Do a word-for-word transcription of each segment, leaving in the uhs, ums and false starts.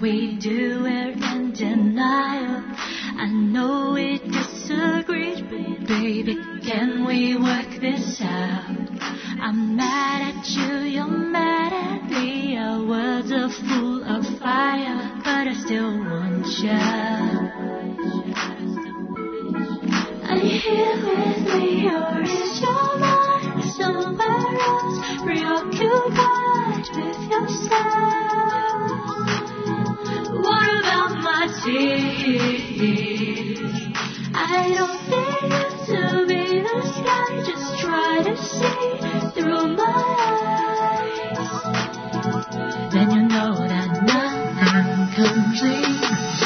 we do, we're in denial. I know we disagreed, but baby, can we work this out? I'm mad at you, you're mad at me. Our words are full of fire, but I still want you. Are you here with me, or is your mind somewhere else, preoccupied with yourself? What about my tears? I don't need you to be the sky, just try to see through my eyes. Then you know that nothing completes.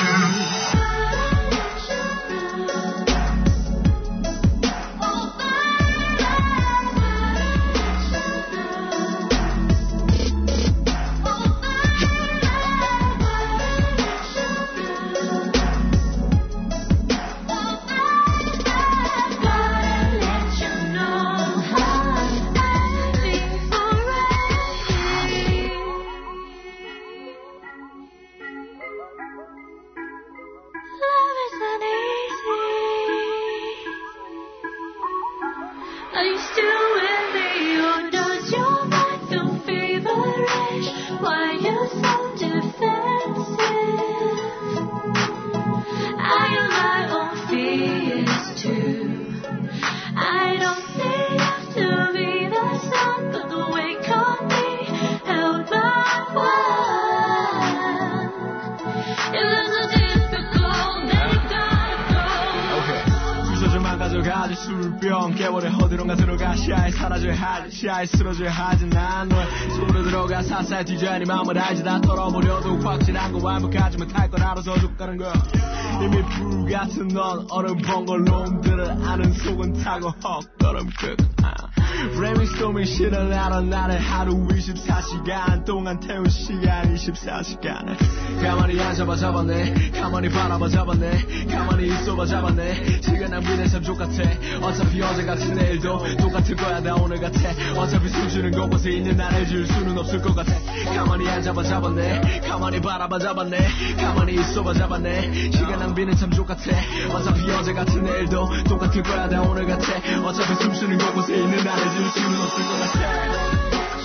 술병 깨버려 어디론가 들어가 시야에 사라져야 하지 시야에 쓰러져야 하지 난 너의 손으로 들어가 사사에 뒤져야 네 마음을 알지 다 털어버려도 확실한 거 완벽하지 못할 걸 알아서 족가는 거 이미 불같은 넌 얼음 번걸 놈들을 아는 속은 타고 헛걸음 끝 Framing storming shit을 알아 나를 하루 이십사 시간 동안 태운 시간 이십사 시간을 가만히 앉아봐 잡았네 가만히 바라봐 잡았네 가만히 있어봐 잡았네 시간 낭비는 참 족같아 어차피 어제 같은 내일도 똑같을 거야 나 오늘 같아 어차피 숨쉬는 곳곳에 있는 나를 줄 수는 없을 것 같아 가만히 앉아봐 잡았네 가만히 바라봐 잡았네 가만히 있어봐 잡았네 시간 낭비는 참 족같아 어차피 어제 같은 내일도 똑같을 거야 나 오늘 같아 어차피 숨쉬는 곳곳에 있는 나를 줄 수는 없을 것 같아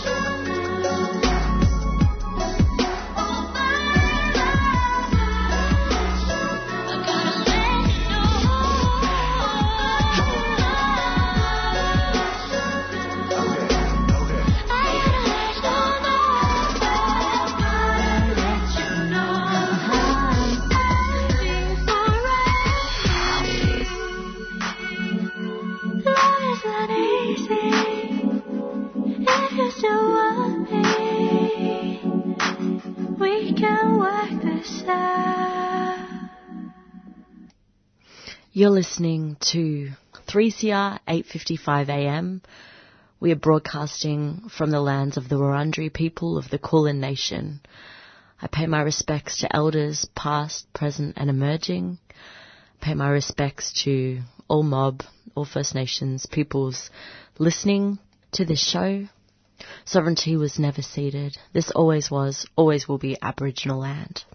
You're listening to three C R eight fifty-five A M. We are broadcasting from the lands of the Wurundjeri people of the Kulin Nation. I pay my respects to elders past, present and emerging. I pay my respects to all mob, all First Nations peoples listening to this show. Sovereignty was never ceded. This always was, always will be Aboriginal land.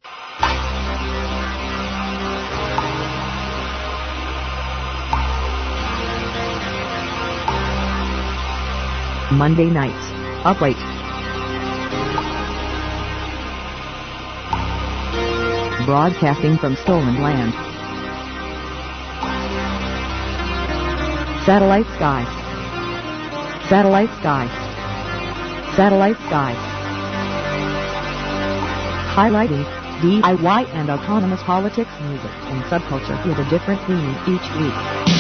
Monday nights, up late. Broadcasting from stolen land. Satellite skies. Satellite skies. Satellite skies. Highlighting D I Y and autonomous politics, music, and subculture with a different theme each week.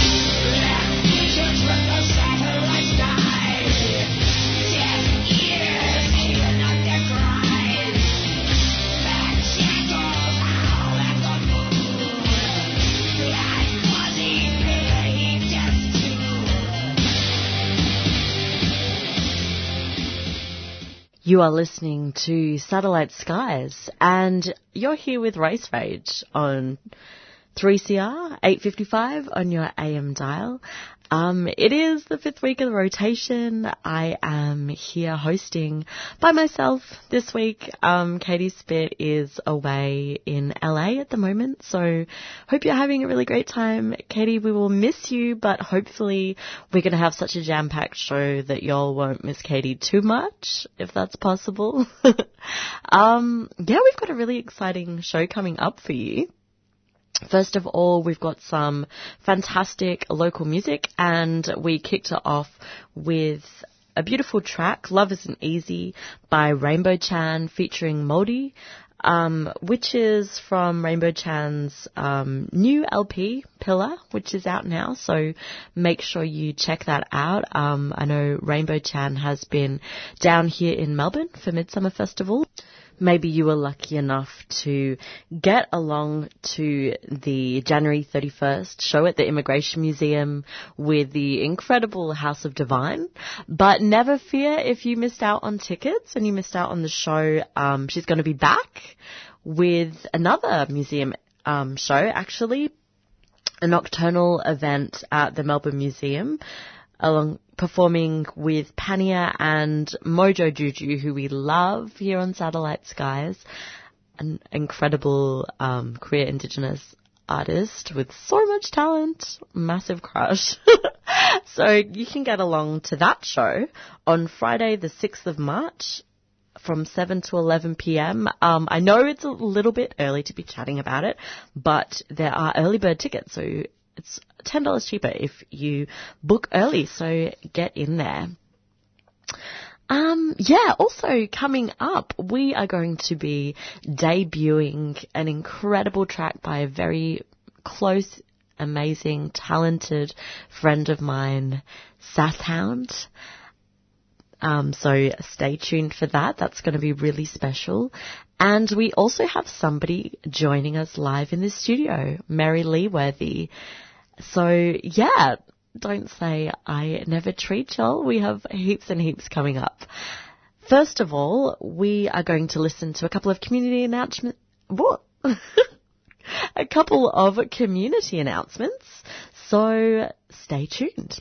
You are listening to Satellite Skies, and you're here with Race Rage on three C R eight fifty-five on your A M dial. Um, it is the fifth week of the rotation. I am here hosting by myself this week. Um, Katie Spit is away in L A at the moment, so hope you're having a really great time. Katie, we will miss you, but hopefully we're going to have such a jam-packed show that y'all won't miss Katie too much, if that's possible. um, yeah, we've got a really exciting show coming up for you. First of all, we've got some fantastic local music, and we kicked it off with a beautiful track, Love Isn't Easy, by Rainbow Chan featuring Moldy, um, which is from Rainbow Chan's um, new L P, Pillar, which is out now, so make sure you check that out. Um, I know Rainbow Chan has been down here in Melbourne for Midsummer Festival. Maybe you were lucky enough to get along to the January thirty-first show at the Immigration Museum with the incredible House of Divine. But never fear if you missed out on tickets and you missed out on the show. Um, she's going to be back with another museum um, show, actually, a nocturnal event at the Melbourne Museum, along performing with Pania and Mojo Juju, who we love here on Satellite Skies, an incredible um, queer Indigenous artist with so much talent, massive crush. So you can get along to that show on Friday the sixth of March from seven to eleven p.m. Um, I know it's a little bit early to be chatting about it, but there are early bird tickets, so it's ten dollars cheaper if you book early, so get in there. Um, yeah, also coming up, we are going to be debuting an incredible track by a very close, amazing, talented friend of mine, Sasshound. Um, so stay tuned for that. That's going to be really special. And we also have somebody joining us live in the studio, Mary Leeworthy. So, yeah, don't say I never treat y'all. We have heaps and heaps coming up. First of all, we are going to listen to a couple of community announcements. What? a couple of community announcements. So, stay tuned.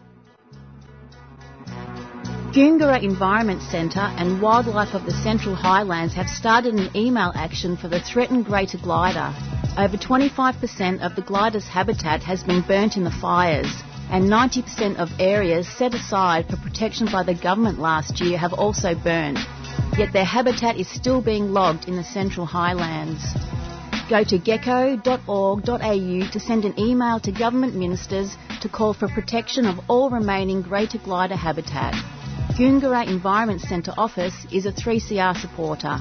Goongerra Environment Centre and Wildlife of the Central Highlands have started an email action for the threatened greater glider. Over twenty-five percent of the glider's habitat has been burnt in the fires, and ninety percent of areas set aside for protection by the government last year have also burned. Yet their habitat is still being logged in the Central Highlands. Go to gecko dot org dot a u to send an email to government ministers to call for protection of all remaining greater glider habitat. Goongerra Environment Centre office is a three C R supporter.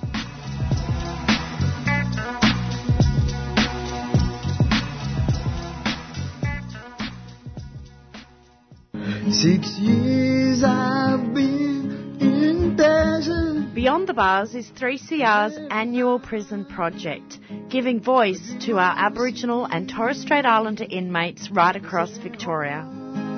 Six years I've been in desert. Beyond the Bars is three C R's annual prison project, giving voice to our Aboriginal and Torres Strait Islander inmates right across Victoria.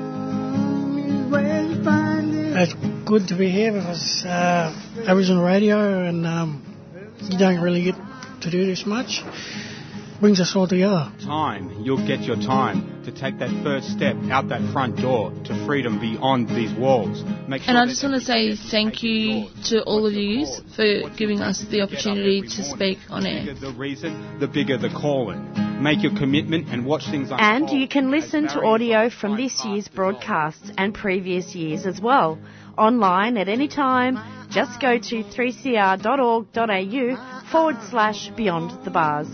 It's good to be here because uh, Aboriginal radio, and um, you don't really get to do this much. Brings us all together. Time, you'll get your time to take that first step out that front door to freedom beyond these walls. Make sure and I just want to say thank you to all of you for giving us the opportunity to speak on air. The bigger the reason, the bigger the calling. Make your commitment and watch things unfold. And you can listen to audio from this year's broadcasts and previous years as well, online at any time. Just go to three c r dot org dot a u forward slash beyond the bars.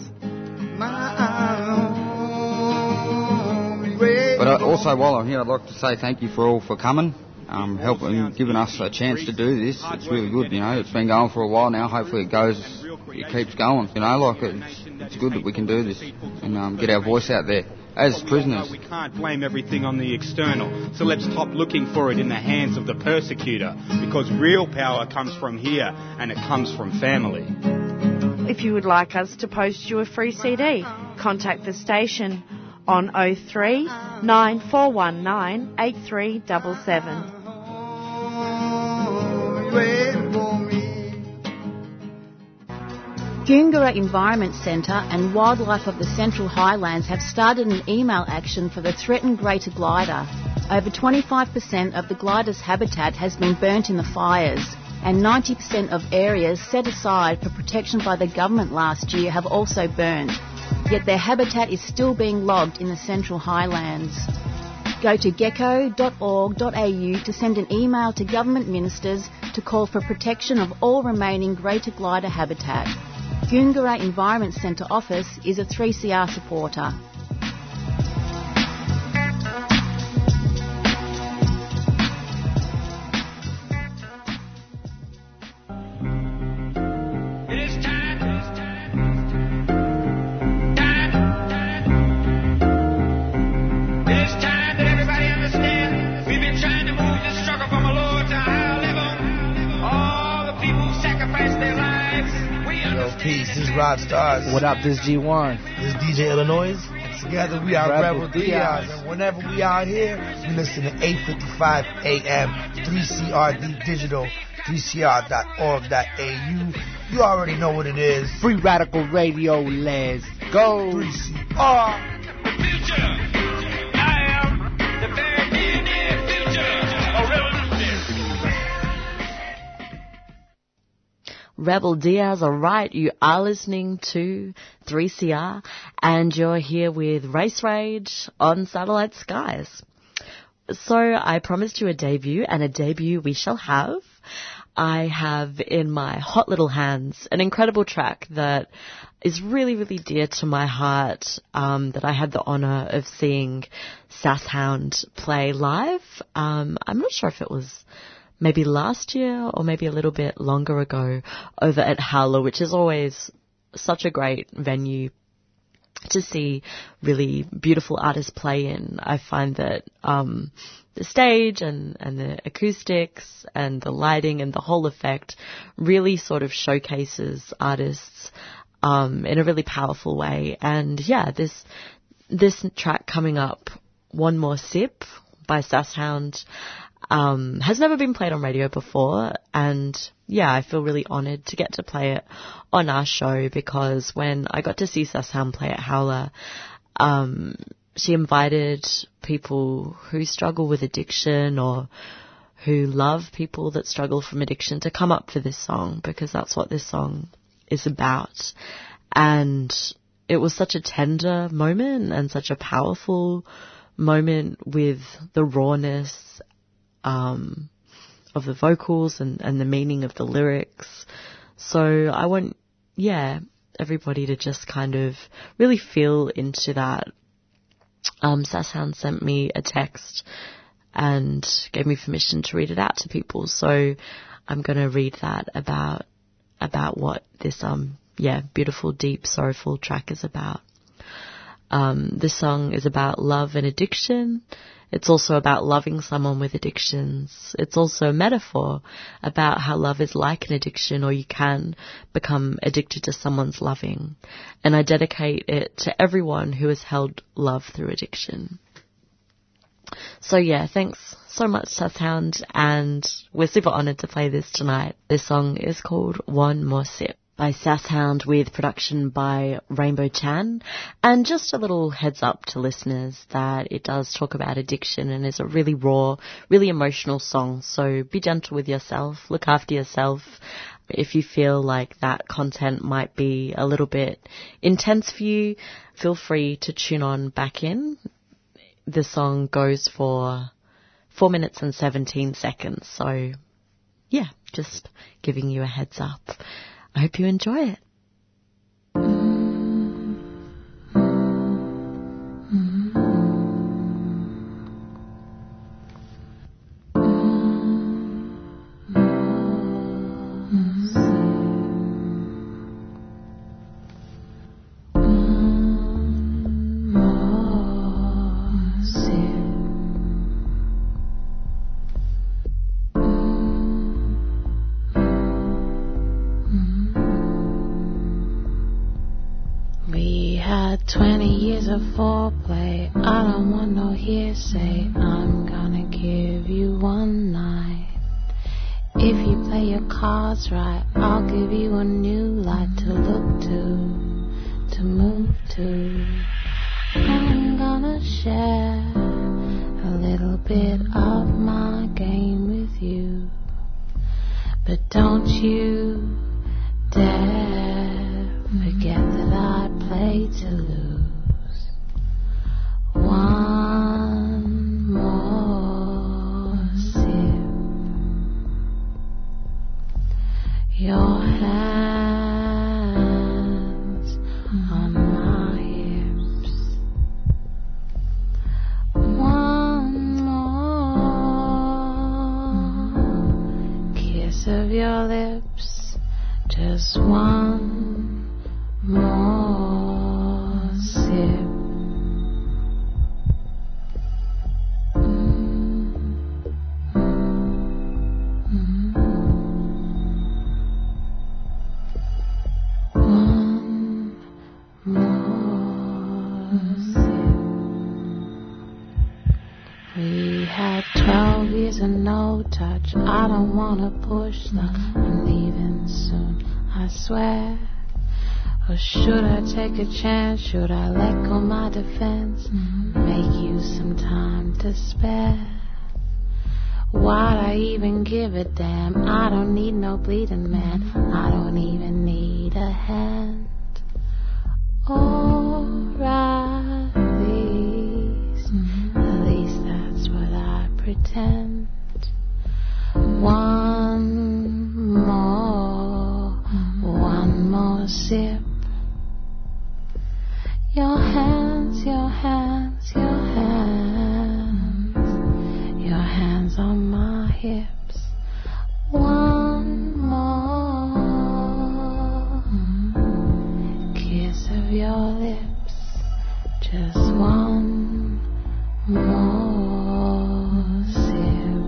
But also, while I'm here, I'd like to say thank you for all for coming, um, helping, giving us a chance to do this. It's really good, you know. It's been going for a while now. Hopefully, it goes, it keeps going. You know, like it's, it's good that we can do this and um, get our voice out there as prisoners. We can't blame everything on the external, so let's stop looking for it in the hands of the persecutor, because real power comes from here, and it comes from family. If you would like us to post you a free C D, contact the station on oh three, nine four one nine, eight three seven seven. Goongerra Environment Centre and Wildlife of the Central Highlands have started an email action for the threatened greater glider. Over twenty-five percent of the glider's habitat has been burnt in the fires, and ninety percent of areas set aside for protection by the government last year have also burned. Yet their habitat is still being logged in the Central Highlands. Go to gecko dot org dot a u to send an email to government ministers to call for protection of all remaining greater glider habitat. Goongerra Environment Centre office is a three C R supporter. Peace, this is Rod Stars. What up, this is G one. This is D J Illinois. Together we are Rebel, Rebel Diaz. And whenever we out here, we listen to eight fifty-five A M, three C R D Digital, three C R dot org dot a u. You already know what it is. Free Radical Radio, let's go. three C R. The future. I am the very near, near future of revolution. Rebel Diaz, alright, you are listening to three C R and you're here with Race Rage on Satellite Skies. So I promised you a debut, and a debut we shall have. I have in my hot little hands an incredible track that is really, really dear to my heart, um, that I had the honour of seeing Sasshound play live. Um, I'm not sure if it was maybe last year or maybe a little bit longer ago over at Howler, which is always such a great venue to see really beautiful artists play in. I find that um, the stage and, and the acoustics and the lighting and the whole effect really sort of showcases artists um, in a really powerful way. And yeah, this this track coming up, One More Sip by Sasshound, Um, has never been played on radio before, and yeah, I feel really honoured to get to play it on our show, because when I got to see Sasshound play at Howler, um, she invited people who struggle with addiction or who love people that struggle from addiction to come up for this song, because that's what this song is about. And it was such a tender moment and such a powerful moment with the rawness Um, of the vocals and, and the meaning of the lyrics. So I want, yeah, everybody to just kind of really feel into that. Um, Sasshound sent me a text and gave me permission to read it out to people. So I'm going to read that about, about what this, um, yeah, beautiful, deep, sorrowful track is about. Um, this song is about love and addiction. It's also about loving someone with addictions. It's also a metaphor about how love is like an addiction, or you can become addicted to someone's loving. And I dedicate it to everyone who has held love through addiction. So yeah, thanks so much, Sasshound, and we're super honoured to play this tonight. This song is called One More Sip by Sasshound, with production by Rainbow Chan. And just a little heads up to listeners that it does talk about addiction and is a really raw, really emotional song. So be gentle with yourself, look after yourself. If you feel like that content might be a little bit intense for you, feel free to tune on back in. The song goes for four minutes and seventeen seconds. So yeah, just giving you a heads up. I hope you enjoy it. twenty years of foreplay, I don't want no hearsay. I'm gonna give you one night. If you play your cards right, I'll give you a new light to look to, to move to. I'm gonna share a little bit of my game with you. But don't you dare forget that I play to lose. One more sip. Your hands on my hips. One more kiss of your lips. Just one more sip. Twelve years and no touch. I don't wanna push the I'm leaving soon, I swear. Or should I take a chance? Should I let go my defense? Make you some time to spare. Why'd I even give a damn? I don't need no bleeding man. I don't even need a hand. O'Reilly's, at least that's what I pretend. One more, one more sip. Your hands, your hands, your hands, your hands on my hips. One more kiss of your lips. Just one more sip.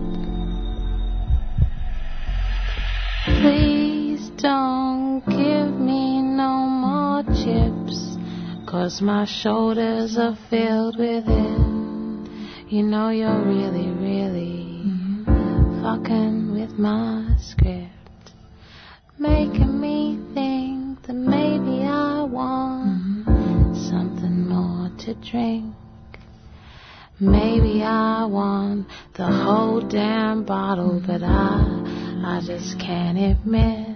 Please don't give me no more chips, 'cause my shoulders are filled with it. You know you're really, really fucking with my script, making me think that maybe I want something more to drink. Maybe I want the whole damn bottle, but I, I just can't admit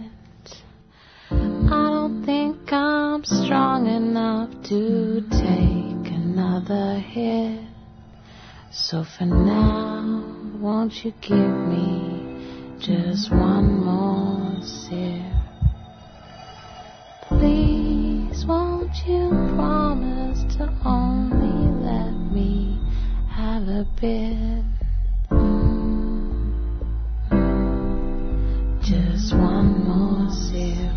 I don't think I'm strong enough to take another hit. So for now, won't you give me just one more sip? Please, won't you promise to only let me have a bit? Just one more sip.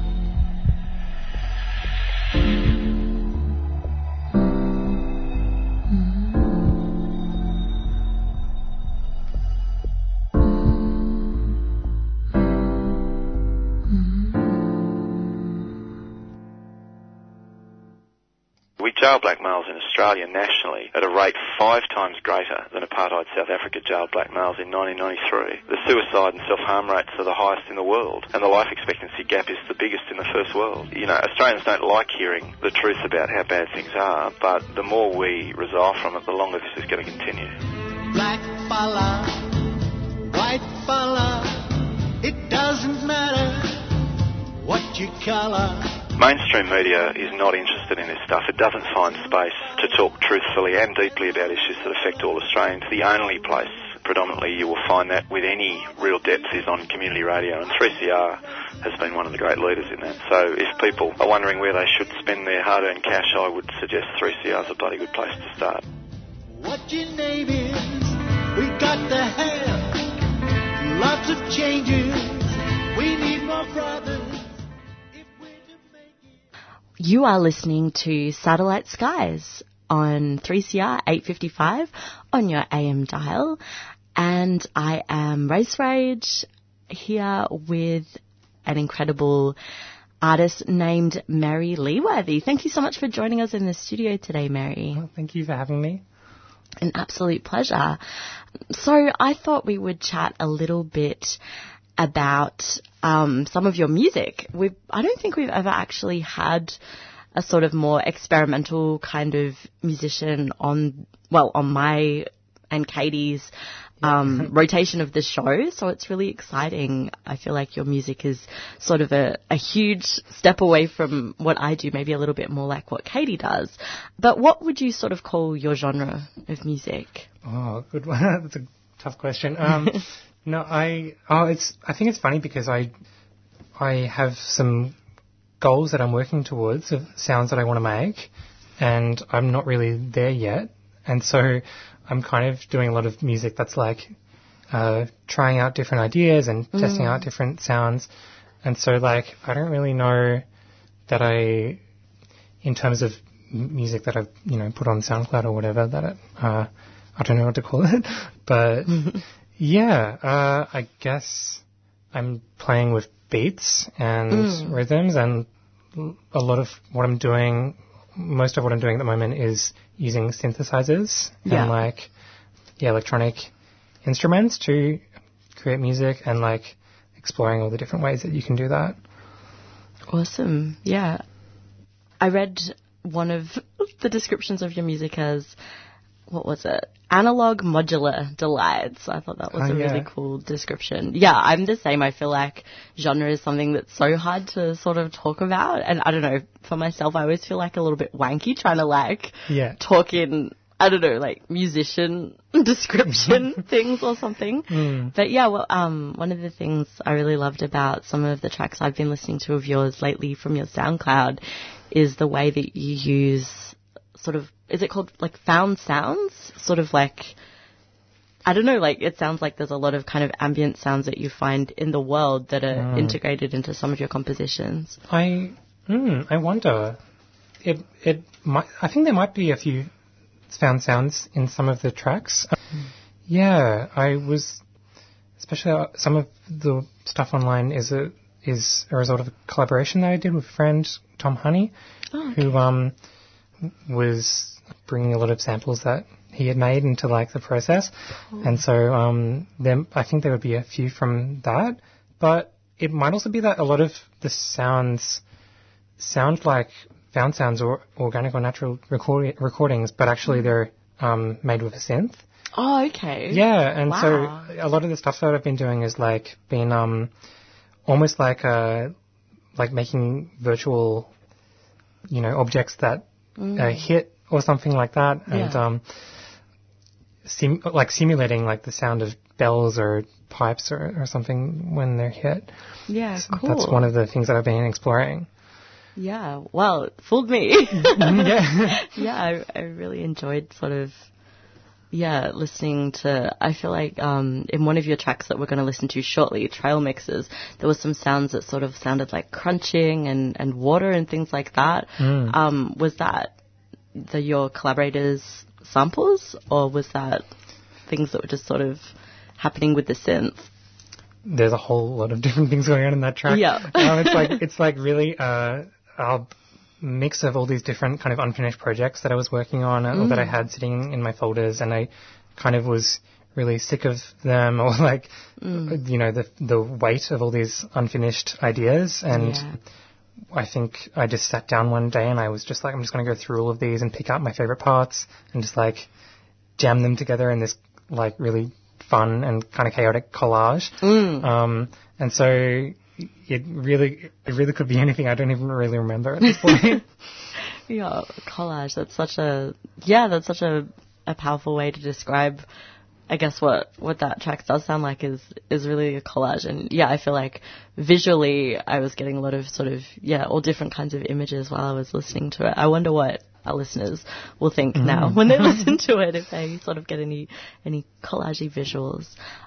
We jail black males in Australia nationally at a rate five times greater than apartheid South Africa jailed black males in nineteen ninety-three. The suicide and self-harm rates are the highest in the world, and the life expectancy gap is the biggest in the first world. You know, Australians don't like hearing the truth about how bad things are, but the more we resile from it, the longer this is going to continue. Black fella, white fella, it doesn't matter what your colour. Mainstream media is not interested in this stuff. It doesn't find space to talk truthfully and deeply about issues that affect all Australians. The only place predominantly you will find that with any real depth is on community radio, and three C R has been one of the great leaders in that. So if people are wondering where they should spend their hard-earned cash, I would suggest three C R is a bloody good place to start. What your name is, we got the help. Lots of changes, we need more brothers. You are listening to Satellite Skies on three C R eight fifty-five on your A M dial, and I am Race Rage here with an incredible artist named Mary Leeworthy. Thank you so much for joining us in the studio today, Mary. Well, thank you for having me. An absolute pleasure. So I thought we would chat a little bit about um, some of your music. We've, I don't think we've ever actually had a sort of more experimental kind of musician on, well, on my and Katie's um, rotation of the show. So it's really exciting. I feel like your music is sort of a, a huge step away from what I do, maybe a little bit more like what Katie does. But what would you sort of call your genre of music? Oh, good one. That's a tough question. Um, no, I, oh, it's, I think it's funny because I, I have some goals that I'm working towards of sounds that I want to make, and I'm not really there yet. And so I'm kind of doing a lot of music that's like uh, trying out different ideas and mm. testing out different sounds. And so, like, I don't really know that I, in terms of m- music that I've, you know, put on SoundCloud or whatever, that it, uh, I don't know what to call it. But, yeah, uh, I guess I'm playing with beats and mm. rhythms, and a lot of what I'm doing, most of what I'm doing at the moment is using synthesizers yeah. and like, yeah, electronic instruments to create music, and like exploring all the different ways that you can do that. Awesome. Yeah. I read one of the descriptions of your music as, what was it? Analog modular delights. I thought that was oh, a yeah. really cool description. Yeah, I'm the same. I feel like genre is something that's so hard to sort of talk about. And I don't know, for myself, I always feel like a little bit wanky trying to like yeah. talk in, I don't know, like musician description things or something. Mm. But yeah, well, um, one of the things I really loved about some of the tracks I've been listening to of yours lately from your SoundCloud is the way that you use sort of, is it called like found sounds? Sort of like, I don't know, like it sounds like there's a lot of kind of ambient sounds that you find in the world that are mm. integrated into some of your compositions. I, mm, I wonder. It, it might, I think there might be a few found sounds in some of the tracks. Mm. Yeah, I was, especially uh, some of the stuff online is a, is a result of a collaboration that I did with a friend, Tom Honey, oh, okay. who, um, was bringing a lot of samples that he had made into like the process. Cool. And so um there, I think there would be a few from that, but it might also be that a lot of the sounds sound like found sounds or organic or natural record- recordings, but actually they're um made with a synth. Oh, okay. Yeah, and wow. so a lot of the stuff that I've been doing is like been um almost like uh like making virtual, you know, objects that Mm. a hit or something like that, yeah. and um, sim- like simulating like the sound of bells or pipes or, or something when they're hit. Yeah, so cool. That's one of the things that I've been exploring. Yeah, well, it fooled me. yeah, yeah, I, I really enjoyed sort of, yeah, listening to, I feel like um, in one of your tracks that we're going to listen to shortly, Trail Mixes, there was some sounds that sort of sounded like crunching and, and water and things like that. Mm. Um, was that the, your collaborators' samples, or was that things that were just sort of happening with the synth? There's a whole lot of different things going on in that track. Yeah. um, it's like it's like really uh, a mix of all these different kind of unfinished projects that I was working on mm. or that I had sitting in my folders, and I kind of was really sick of them, or like, mm. you know, the the weight of all these unfinished ideas. And yeah. I think I just sat down one day and I was just like, I'm just going to go through all of these and pick out my favorite parts and just like jam them together in this like really fun and kind of chaotic collage. Mm. Um, and so it really, it really could be anything. I don't even really remember at this point. Yeah, collage. That's such a, yeah, that's such a, a powerful way to describe, I guess, what, what that track does sound like is, is really a collage. And yeah, I feel like visually I was getting a lot of sort of, yeah, all different kinds of images while I was listening to it. I wonder what our listeners will think mm. now when they listen to it, if they sort of get any, any collagey visuals.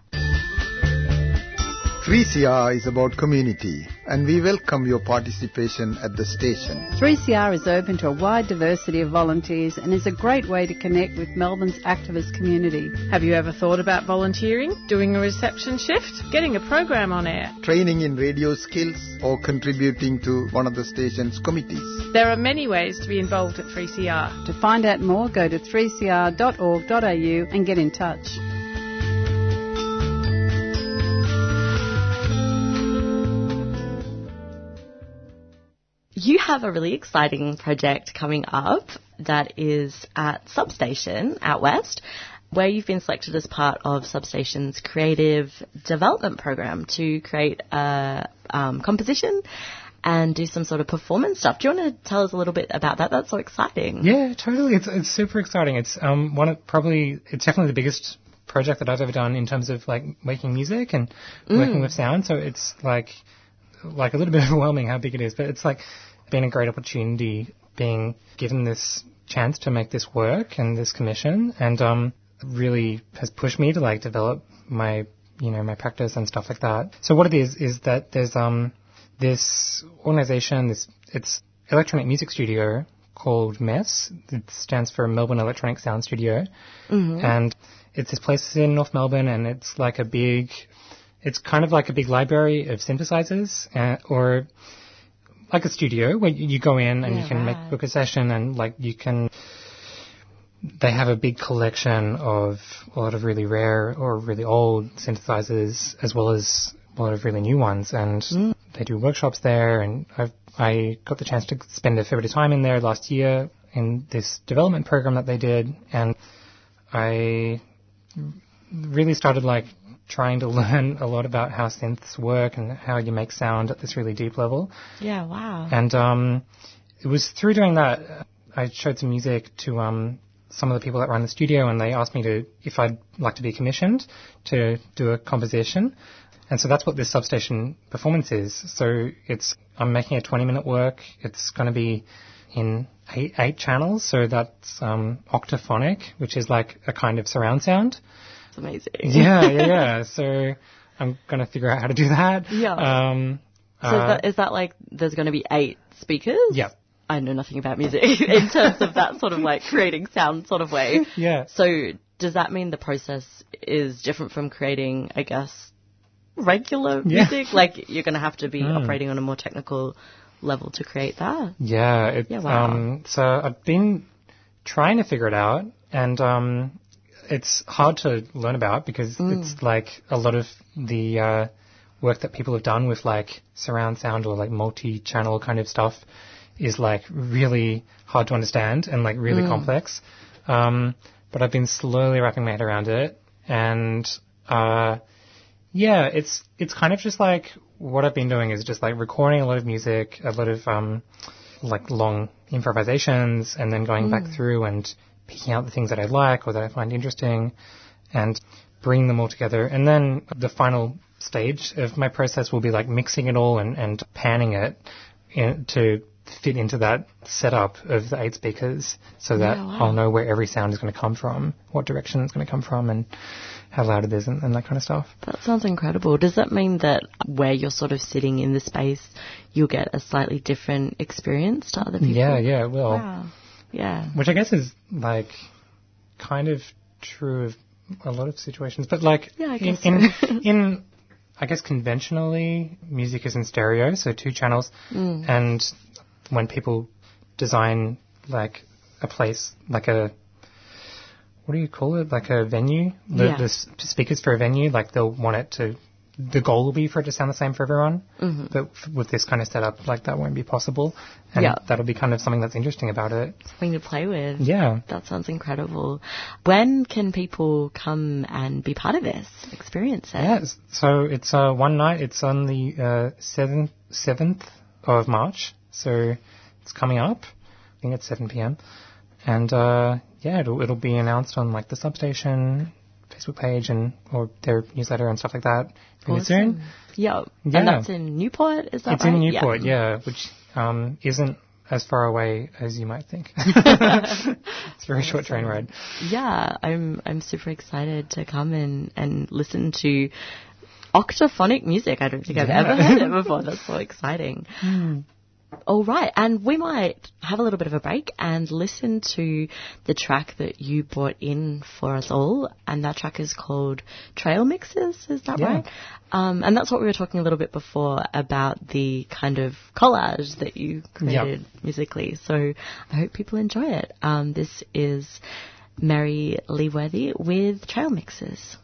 three C R is about community, and we welcome your participation at the station. three C R is open to a wide diversity of volunteers and is a great way to connect with Melbourne's activist community. Have you ever thought about volunteering, doing a reception shift, getting a program on air, training in radio skills, or contributing to one of the station's committees? There are many ways to be involved at three C R. To find out more, go to three c r dot org dot a u and get in touch. you have a really exciting project coming up that is at Substation out west, where you've been selected as part of Substation's creative development program to create a um, composition and do some sort of performance stuff. Do you want to tell us a little bit about that? That's so exciting. Yeah, totally. It's it's super exciting. It's um one of probably it's definitely the biggest project that I've ever done in terms of like making music and Mm. working with sound. So it's like like a little bit overwhelming how big it is, but it's like been a great opportunity being given this chance to make this work and this commission, and um really has pushed me to like develop my you know my practice and stuff like that. So what it is is that there's um this organization, this it's electronic music studio called MESS. It stands for Melbourne Electronic Sound Studio. Mhm. And it's this place in North Melbourne, and it's like a big, it's kind of like a big library of synthesizers, uh, or like a studio where you go in and Yeah, you can right. make book a session, and like you can, they have a big collection of a lot of really rare or really old synthesizers, as well as a lot of really new ones, and Mm. they do workshops there, and I've, I got the chance to spend a fair bit of time in there last year in this development program that they did, and I really started like trying to learn a lot about how synths work and how you make sound at this really deep level. Yeah, wow. And um, it was through doing that uh, I showed some music to um, some of the people that run the studio, and they asked me to if I'd like to be commissioned to do a composition. And so that's what this Substation performance is. So it's I'm making a twenty-minute work. It's going to be in eight, eight channels. So that's um, octaphonic, which is like a kind of surround sound. It's amazing. Yeah, yeah, yeah. So I'm going to figure out how to do that. Yeah. Um, So uh, is, that, is that like there's going to be eight speakers? Yeah. I know nothing about music in terms of that sort of like creating sound sort of way. Yeah. So does that mean the process is different from creating, I guess, regular Yeah. music? Like you're going to have to be Mm. operating on a more technical level to create that? Yeah, it, Yeah, wow. um, so I've been trying to figure it out, and um, it's hard to learn about because Mm. it's like a lot of the uh, work that people have done with like surround sound or like multi-channel kind of stuff is like really hard to understand and like really Mm. complex. Um, but I've been slowly wrapping my head around it, and uh, yeah, it's it's kind of just like what I've been doing is just like recording a lot of music, a lot of um, like long improvisations, and then going Mm. back through and picking out the things that I like or that I find interesting, and bringing them all together. And then the final stage of my process will be like mixing it all and, and panning it in, to fit into that setup of the eight speakers, so that Yeah, wow. I'll know where every sound is going to come from, what direction it's going to come from, and how loud it is, and, and that kind of stuff. That sounds incredible. Does that mean that where you're sort of sitting in the space, you'll get a slightly different experience to other people? Yeah, yeah, it will. Wow. Yeah. Which I guess is like kind of true of a lot of situations, but like Yeah, I in, guess in, so. in I guess conventionally music is in stereo, so two channels, Mm. and when people design like a place, like a what do you call it, like a venue, the, Yeah. the s- speakers for a venue, like they'll want it to. The goal will be for it to sound the same for everyone, Mhm. but f- with this kind of setup, like that won't be possible, and Yeah. that'll be kind of something that's interesting about it. Something to play with. Yeah. That sounds incredible. When can people come and be part of this, experience it? Yeah, s- so it's uh, one night. It's on the uh, seventh seventh of March, so it's coming up. I think it's seven p.m. And uh, yeah, it'll it'll be announced on like the Substation Facebook page and or their newsletter and stuff like that really soon. Yeah. Yeah. And that's in Newport, is that It's right? in Newport, yeah, which um, isn't as far away as you might think. It's a very short train ride. Yeah, I'm I'm super excited to come and, and listen to octaphonic music. I don't think I've Yeah. ever heard it before. That's so exciting. All right, and we might have a little bit of a break and listen to the track that you brought in for us all, and that track is called Trail Mixes, is that Yeah. right? Um, and that's what we were talking a little bit before about the kind of collage that you created musically. So I hope people enjoy it. Um, this is Mary Leeworthy with Trail Mixes.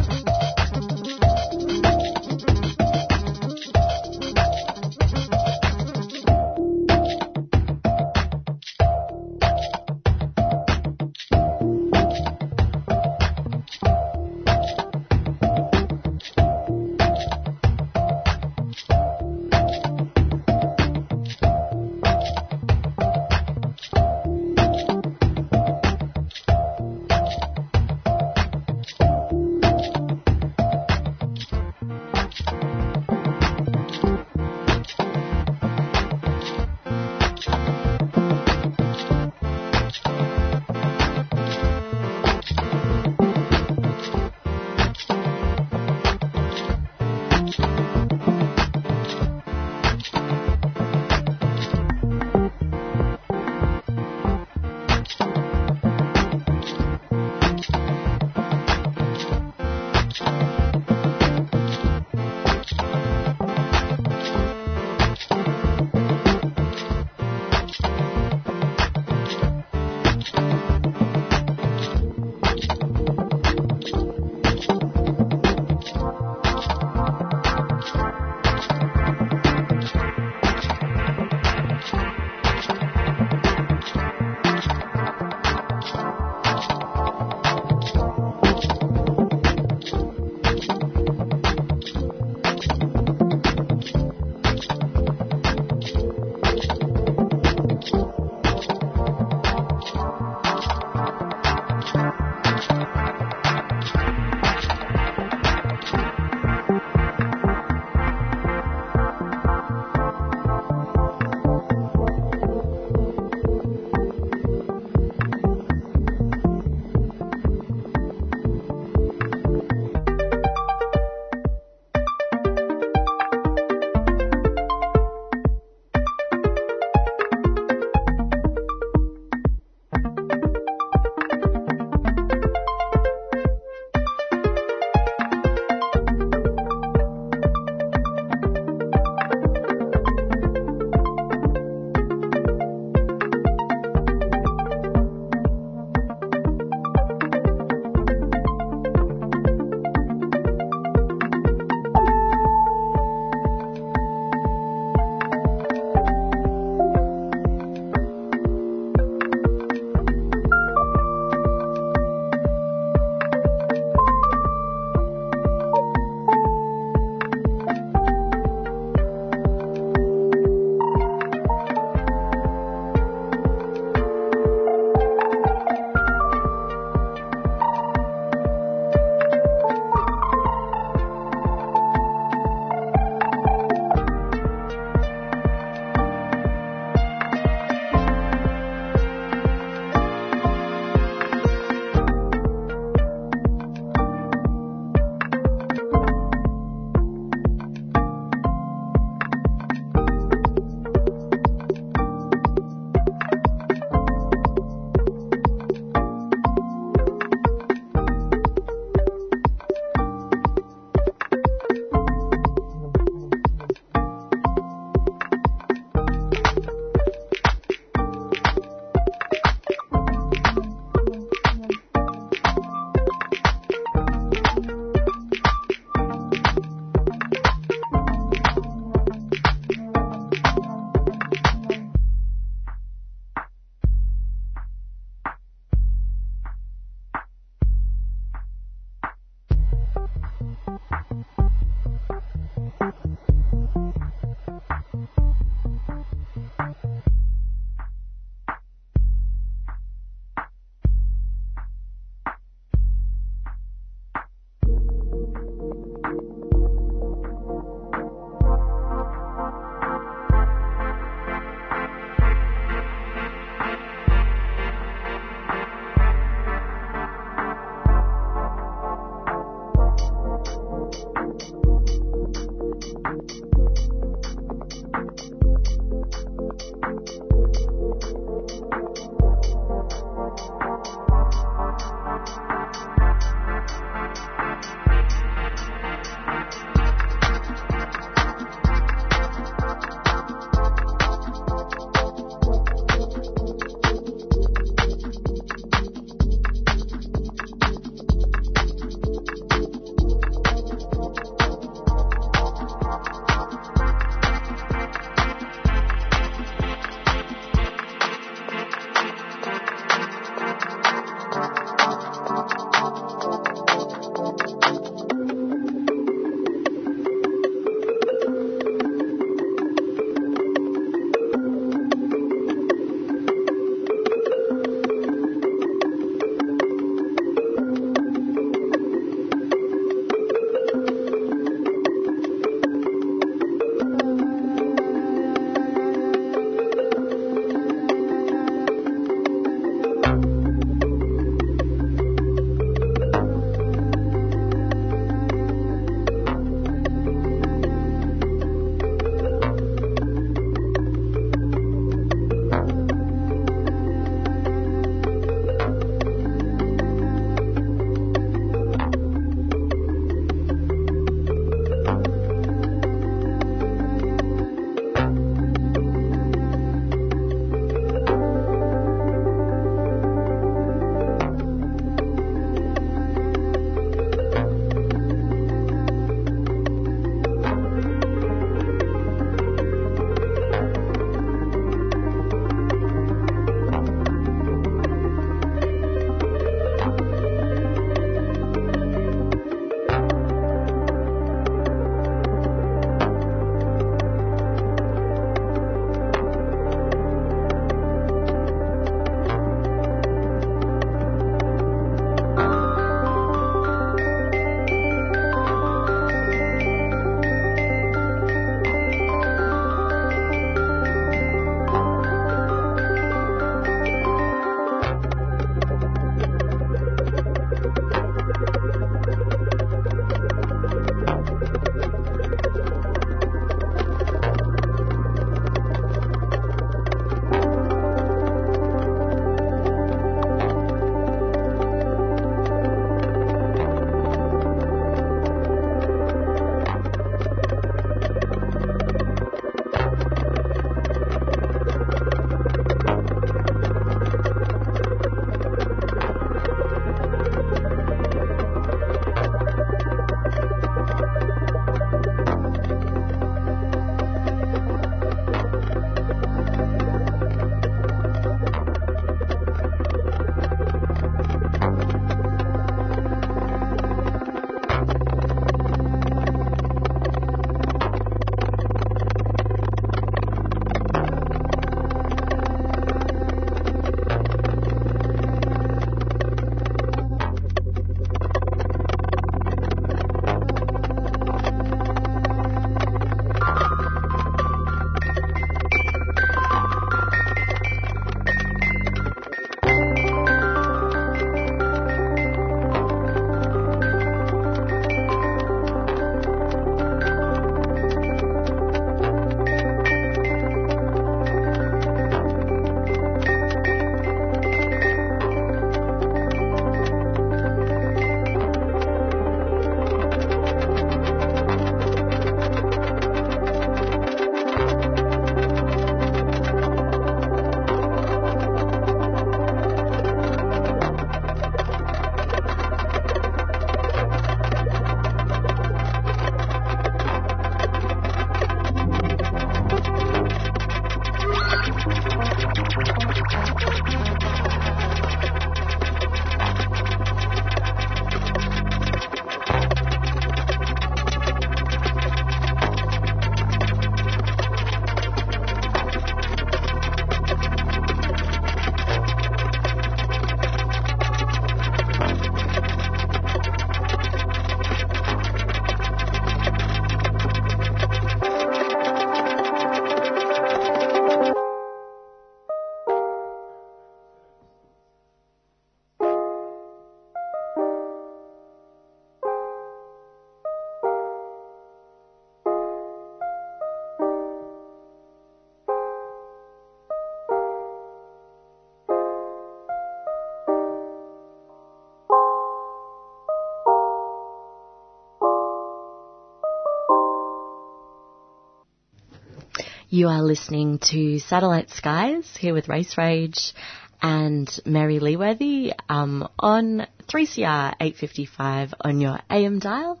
You are listening to Satellite Skies here with Race Rage and Mary Leeworthy um, on three C R eight fifty-five on your A M dial.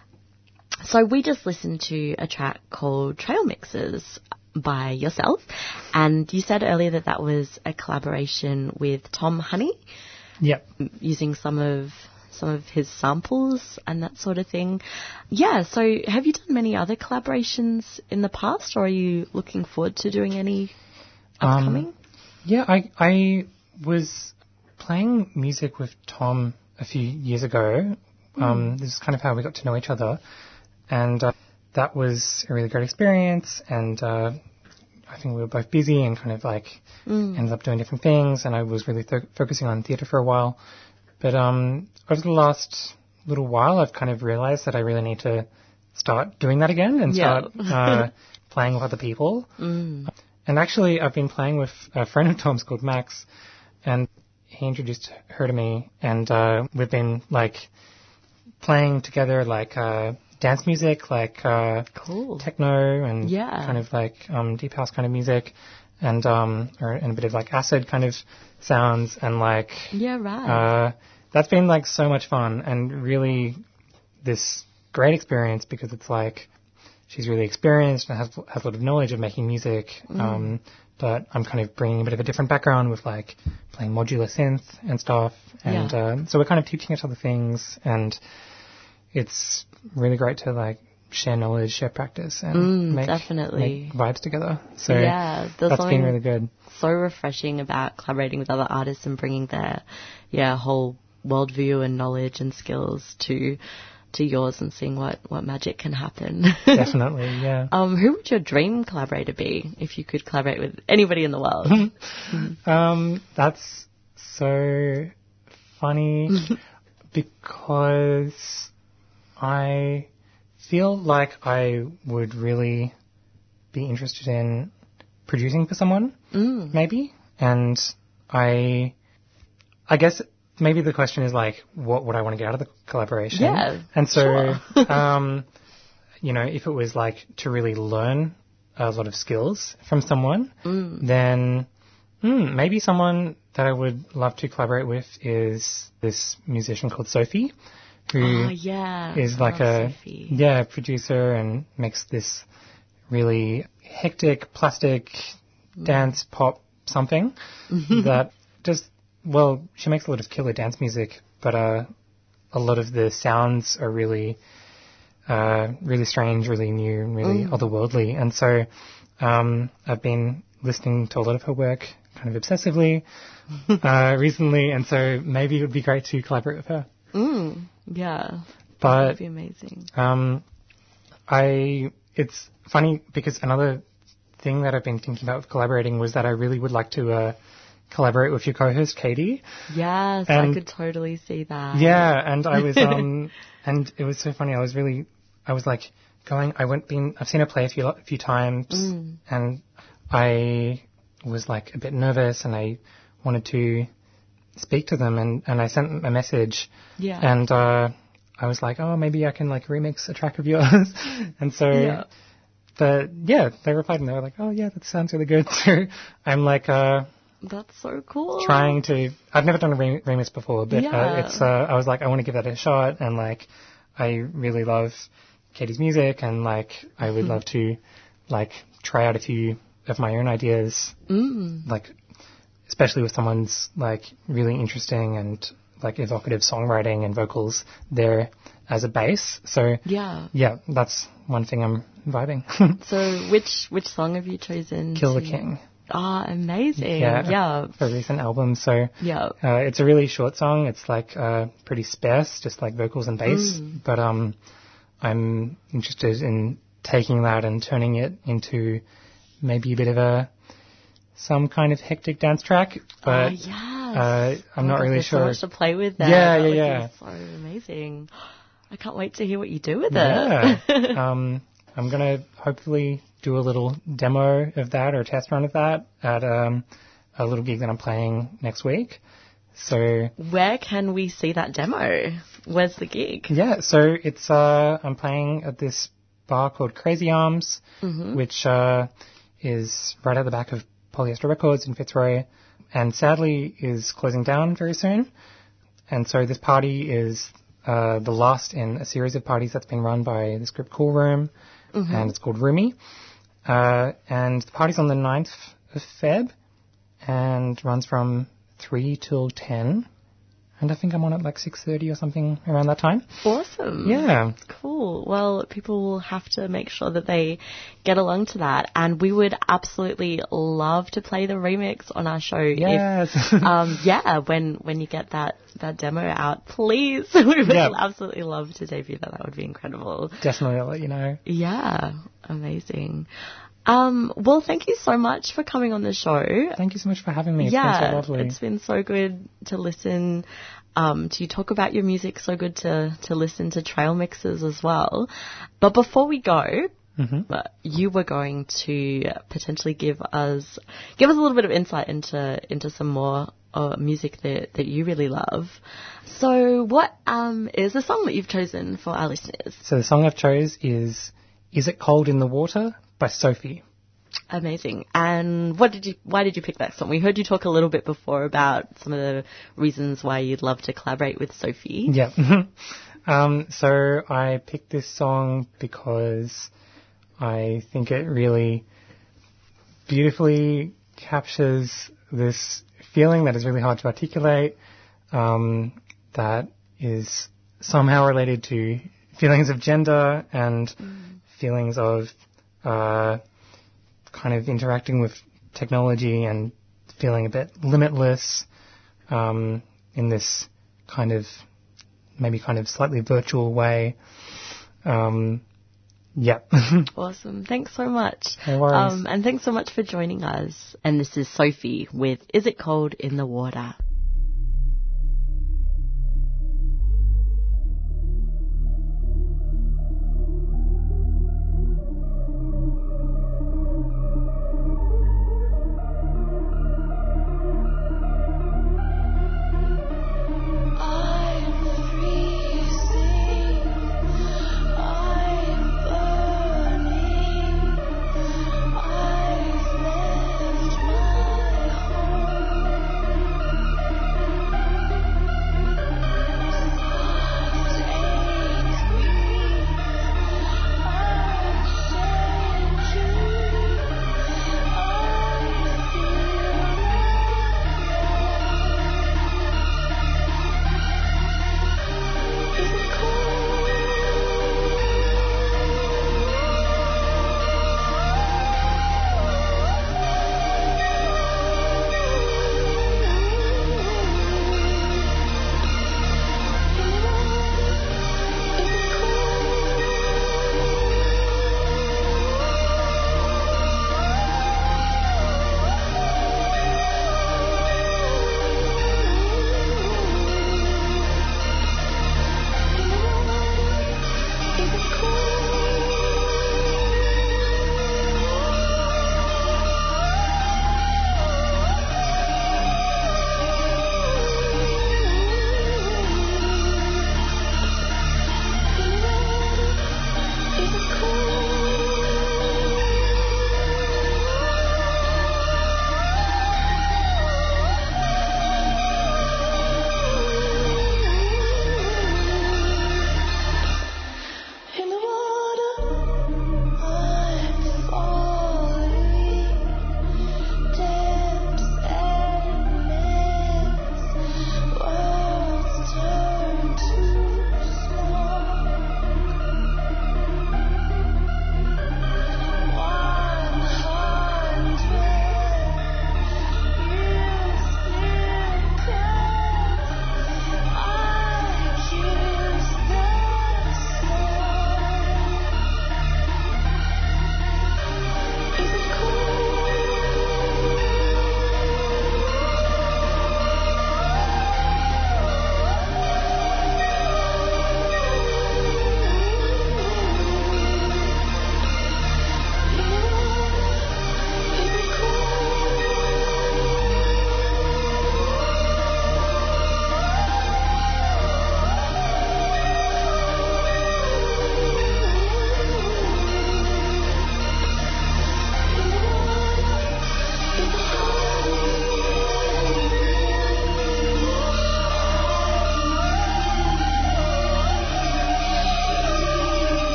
So we just listened to a track called Trail Mixes by yourself, and you said earlier that that was a collaboration with Tom Honey. Yep. Using some of some of his samples and that sort of thing. Yeah, so have you done many other collaborations in the past, or are you looking forward to doing any upcoming? Um, yeah, I I was playing music with Tom a few years ago. Mm. Um, this is kind of how we got to know each other. And uh, that was a really great experience, and uh, I think we were both busy and kind of like mm. ended up doing different things, and I was really th- focusing on theatre for a while. But um, over the last little while, I've kind of realised that I really need to start doing that again and yeah. start uh, playing with other people. Mm. And actually, I've been playing with a friend of Tom's called Max, and he introduced her to me, and uh, we've been like playing together like uh, dance music, like uh, cool. techno and yeah. kind of like um, deep house kind of music, and um, or, and a bit of like acid kind of sounds, and like yeah, right. Uh, that's been like so much fun and really this great experience because it's like she's really experienced and has has a lot of knowledge of making music. Mm. Um, but I'm kind of bringing a bit of a different background with like playing modular synth and stuff, and yeah. uh, so we're kind of teaching each other things, and it's really great to like share knowledge, share practice, and mm, make, definitely. make vibes together. So yeah, that's been really good. So refreshing about collaborating with other artists and bringing their yeah whole worldview and knowledge and skills to to yours and seeing what, what magic can happen. Definitely, yeah. Um, who would your dream collaborator be if you could collaborate with anybody in the world? um, that's so funny because I feel like I would really be interested in producing for someone, mm. maybe. And I, I guess maybe the question is like, what would I want to get out of the collaboration? Yeah. And so, sure. um, you know, if it was like to really learn a lot of skills from someone, mm. then mm, maybe someone that I would love to collaborate with is this musician called Sophie, who oh, yeah. is like a Sophie. yeah producer and makes this really hectic plastic mm. dance pop something that just well she makes a lot of killer dance music, but uh, a lot of the sounds are really uh, really strange, really new, and really mm. otherworldly. And so um, I've been listening to a lot of her work kind of obsessively uh, recently, and so maybe it would be great to collaborate with her. Mm. Yeah, but that would be amazing. Um, I it's funny because another thing that I've been thinking about with collaborating was that I really would like to uh, collaborate with your co-host Katie. Yes, and I could totally see that. Yeah, and I was um, and it was so funny. I was really, I was like going. I went been. I've seen her play a few a few times, mm. and I was like a bit nervous, and I wanted to speak to them, and, and I sent a message. Yeah. And uh, I was like, oh, maybe I can like remix a track of yours. And so, yeah. but yeah, they replied and they were like, oh yeah, that sounds really good. So I'm like, uh, that's so cool. Trying to, I've never done a re- remix before, but yeah. uh, it's, uh, I was like, I want to give that a shot. And like, I really love Katie's music, and like, I would love to like try out a few of my own ideas. Mm. Like, especially with someone's like really interesting and like evocative songwriting and vocals there as a base. So yeah, yeah, that's one thing I'm vibing. So which which song have you chosen? Kill to... the King. Ah, oh, amazing. Yeah, yeah. For a recent album. So yeah, uh, it's a really short song. It's like uh, pretty sparse, just like vocals and bass. Mm. But um, I'm interested in taking that and turning it into maybe a bit of a some kind of hectic dance track, but oh, yes. uh, I'm oh, not really there's sure. So much to play with there. Yeah, that yeah, yeah. So amazing. I can't wait to hear what you do with yeah. it. um, I'm gonna hopefully do a little demo of that or a test run of that at um, a little gig that I'm playing next week. So where can we see that demo? Where's the gig? Yeah, so it's uh, I'm playing at this bar called Crazy Arms, mm-hmm. which uh, is right at the back of Polyester Records in Fitzroy, and sadly is closing down very soon. And so this party is uh, the last in a series of parties that's been run by this group Cool Room, mm-hmm. and it's called Roomy. Uh, and the party's on the ninth of February and runs from three till ten. And I think I'm on at like six thirty or something around that time. Awesome. Yeah. Cool. Well, people will have to make sure that they get along to that. And we would absolutely love to play the remix on our show. Yes. If, um, yeah, when, when you get that, that demo out, please. We would yep. absolutely love to debut that. That would be incredible. Definitely, I'll let you know. Yeah. Amazing. Um, well, thank you so much for coming on the show. Thank you so much for having me. It's yeah, been so lovely. It's been so good to listen um, to you talk about your music, so good to, to listen to trail mixes as well. But before we go, mm-hmm. uh, you were going to potentially give us give us a little bit of insight into into some more uh, music that, that you really love. So what um, is the song that you've chosen for our listeners? So the song I've chose is Is It Cold in the Water by Sophie. Amazing. And what did you? Why did you pick that song? We heard you talk a little bit before about some of the reasons why you'd love to collaborate with Sophie. Yeah. um, so I picked this song because I think it really beautifully captures this feeling that is really hard to articulate, um, that is somehow related to feelings of gender and mm. feelings of Uh, kind of interacting with technology and feeling a bit limitless um, in this kind of, maybe kind of slightly virtual way. Um, yeah. Awesome. Thanks so much. No worries. Um, and thanks so much for joining us. And this is Sophie with Is It Cold in the Water? I've left my home.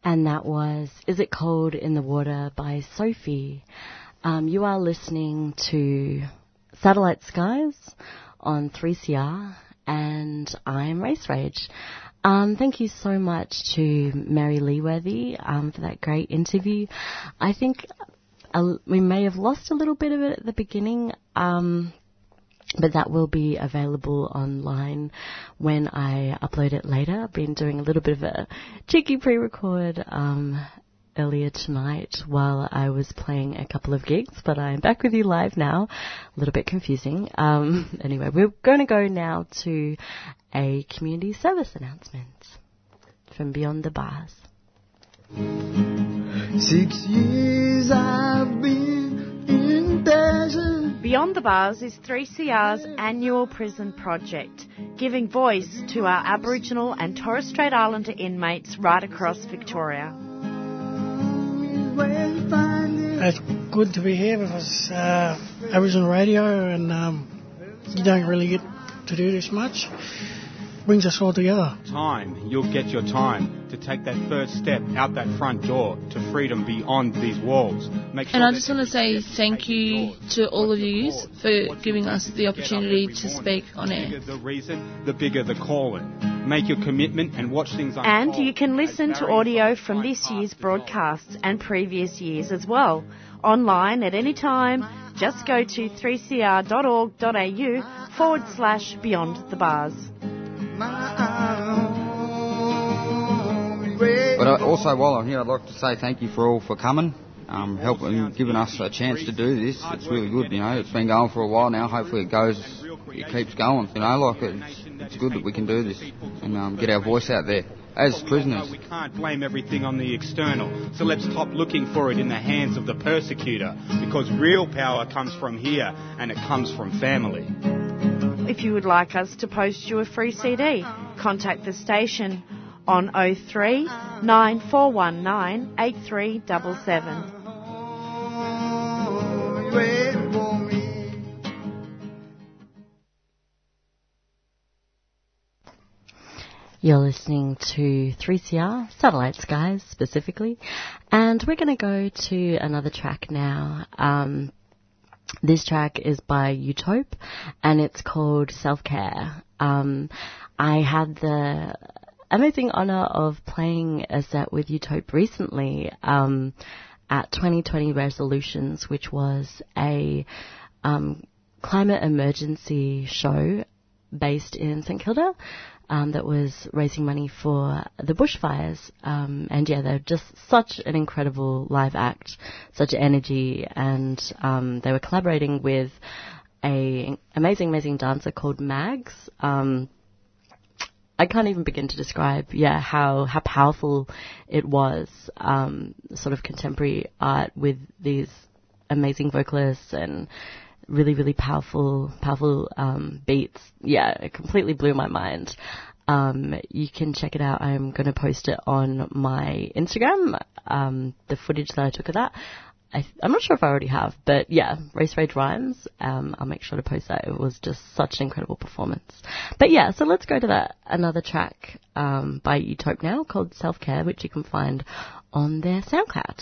And that was Is It Cold in the Water by Sophie. Um, you are listening to Satellite Skies on three C R, and I'm Race Rage. Um, thank you so much to Mary Leeworthy um, for that great interview. I think uh, we may have lost a little bit of it at the beginning, um, but that will be available online when I upload it later. I've been doing a little bit of a cheeky pre-record um, earlier tonight while I was playing a couple of gigs, but I'm back with you live now. A little bit confusing. Um, anyway, we're going to go now to a community service announcement from Beyond the Bars. Six years I've been in prison. Beyond the Bars is three C R's annual prison project, giving voice to our Aboriginal and Torres Strait Islander inmates right across Victoria. It's good to be here because uh, Aboriginal radio and um, you don't really get to do this much. Brings us all together. Time, you'll get your time to take that first step out that front door to freedom beyond these walls. Make sure and I just want to say thank you to all of you for giving us the opportunity to speak on air. The bigger the reason, the bigger the calling. Make your commitment and watch things unfold. And you can listen to audio from this year's broadcasts and previous years as well, online at any time. Just go to three c r dot org dot a u forward slash beyond the bars. But uh, also, while I'm here, I'd like to say thank you for all for coming, um, helping, giving us a chance to do this. It's really good, you know. It's been going for a while now. Hopefully, it goes, it keeps going. You know, like it's, it's good that we can do this and um, get our voice out there as prisoners. We can't blame everything on the external, so let's stop looking for it in the hands of the persecutor, because real power comes from here, and it comes from family. If you would like us to post you a free C D, contact the station on oh three nine four one nine eight three seven seven. You're listening to three C R, Satellite Skies specifically, and we're going to go to another track now. Um, This track is by Utope, and it's called Self-Care. Um, I had the amazing honour of playing a set with Utope recently um, at twenty twenty Resolutions, which was a um, climate emergency show based in St Kilda. Um, that was raising money for the bushfires. Um, and yeah, they're just such an incredible live act, such energy, and um, they were collaborating with a amazing, amazing dancer called Mags. Um, I can't even begin to describe, yeah, how, how powerful it was, um, sort of contemporary art with these amazing vocalists and really, really powerful, powerful um, beats. Yeah, it completely blew my mind. Um, you can check it out. I'm going to post it on my Instagram, um, the footage that I took of that. I, I'm not sure if I already have, but yeah, Race Rage Rhymes. Um, I'll make sure to post that. It was just such an incredible performance. But yeah, so let's go to that another track um, by Utope now called Self-Care, which you can find on their SoundCloud.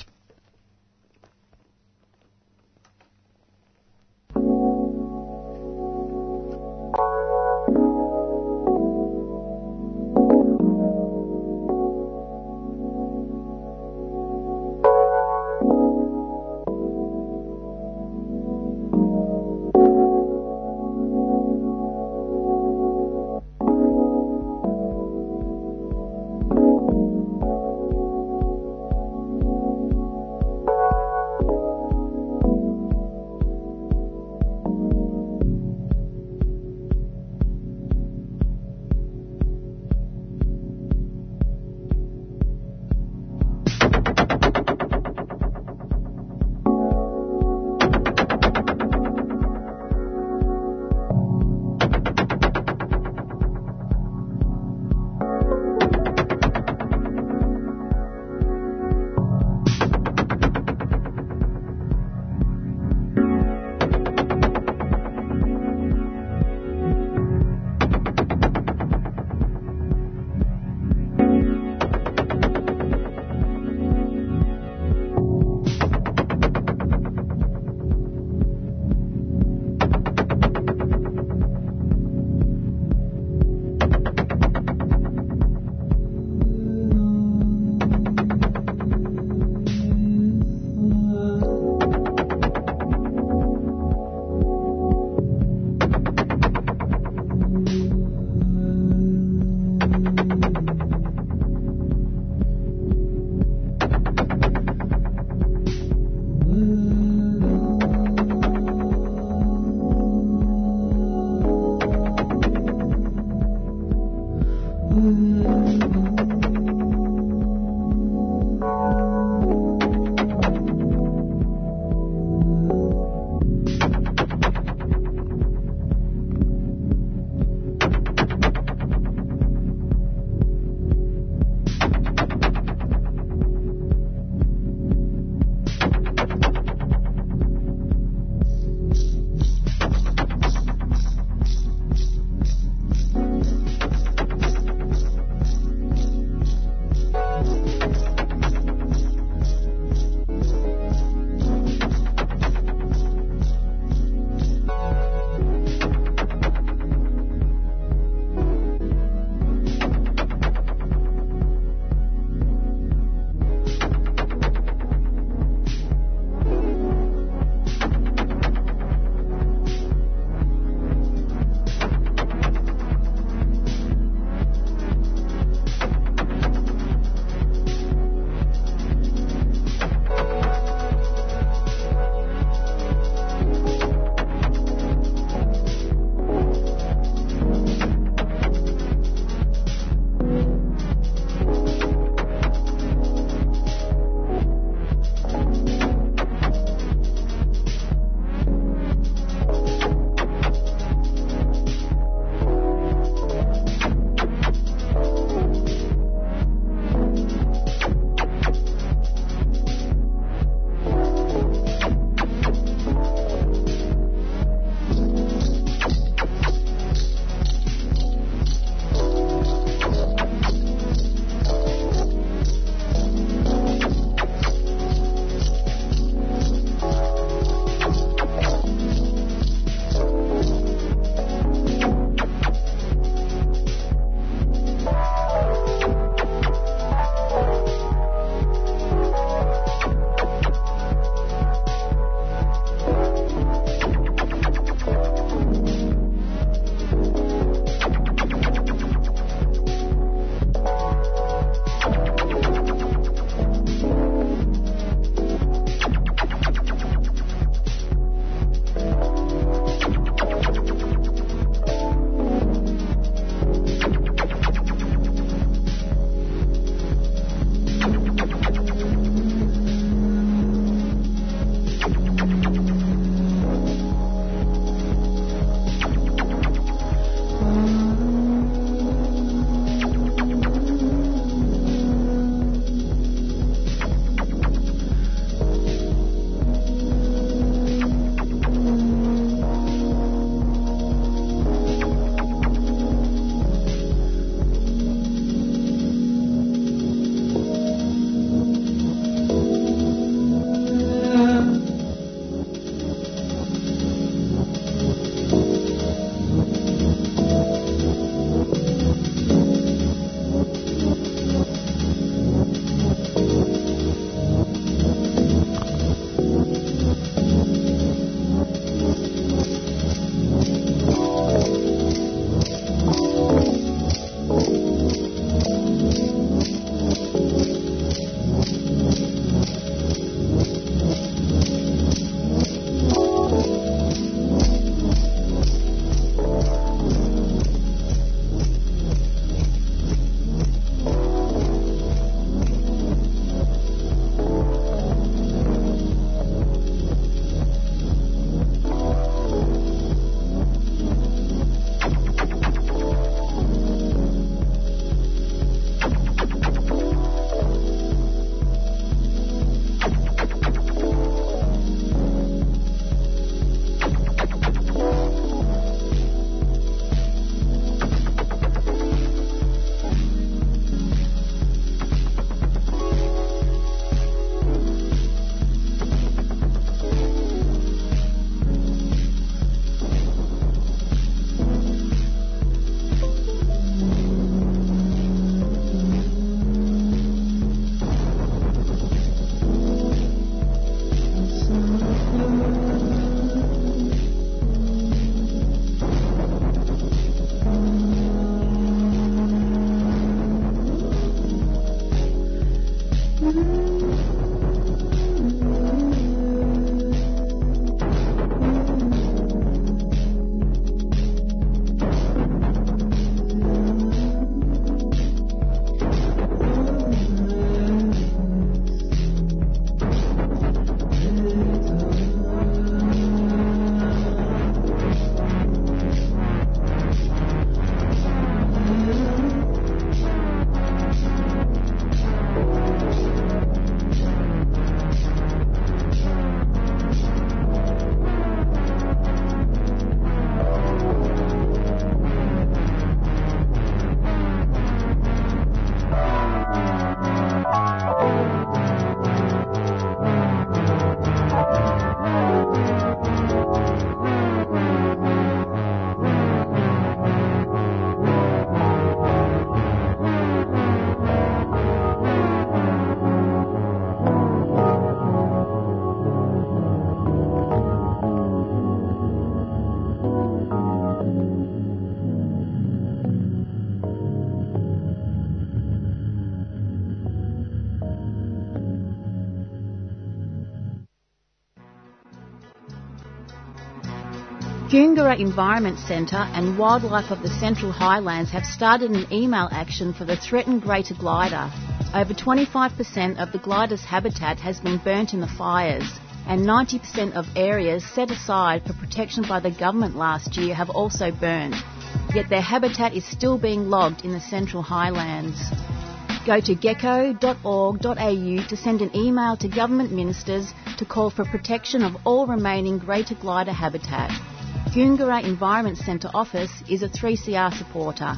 Goongerra Environment Centre and Wildlife of the Central Highlands have started an email action for the threatened greater glider. Over twenty-five percent of the glider's habitat has been burnt in the fires, and ninety percent of areas set aside for protection by the government last year have also burned. Yet their habitat is still being logged in the Central Highlands. Go to gecko dot org dot a u to send an email to government ministers to call for protection of all remaining greater glider habitat. Goongerra Environment Centre office is a three C R supporter.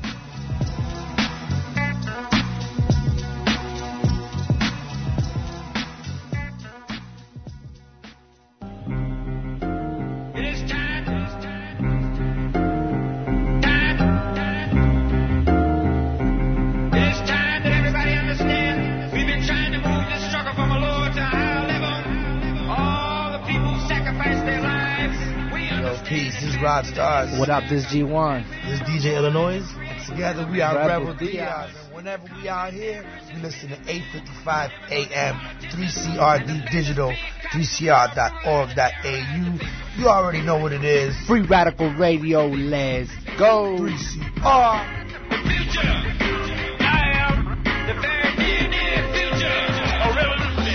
Rock Stars. What up, this G one? This D J Illinois. Together we are Rebel, Rebel Diaz. And whenever we out here, we listen to eight fifty-five A M, three C R D Digital, three C R dot org dot A U. You already know what it is. Free Radical Radio, let's go. three C R. The future. I am the very near, near future of revolution.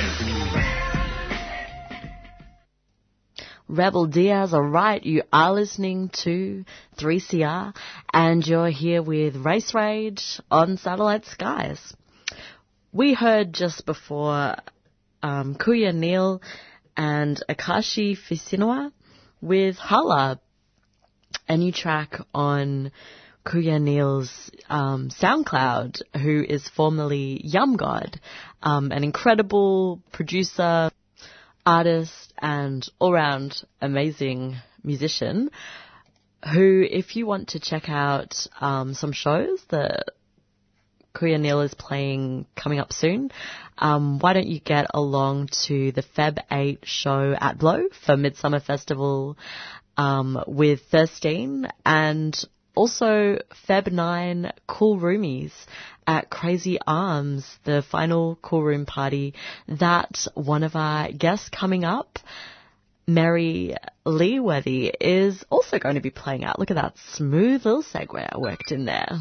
Rebel Diaz, alright, you are listening to three C R and you're here with Race Rage on Satellite Skies. We heard just before um, Kuya Neal and Akashi Fisinoa with Hala, a new track on Kuya Neal's um, SoundCloud, who is formerly Yum God, um, an incredible producer, artist and all-round amazing musician who, if you want to check out um, some shows that Kuya Neal is playing coming up soon, um, why don't you get along to the Feb eight show at Blow for Midsummer Festival um, with Thirstine, and also Feb nine Cool Roomies at Crazy Arms, the final Cool Room party that one of our guests coming up, Mary Leeworthy, is also going to be playing out. Look at that smooth little segue I worked in there.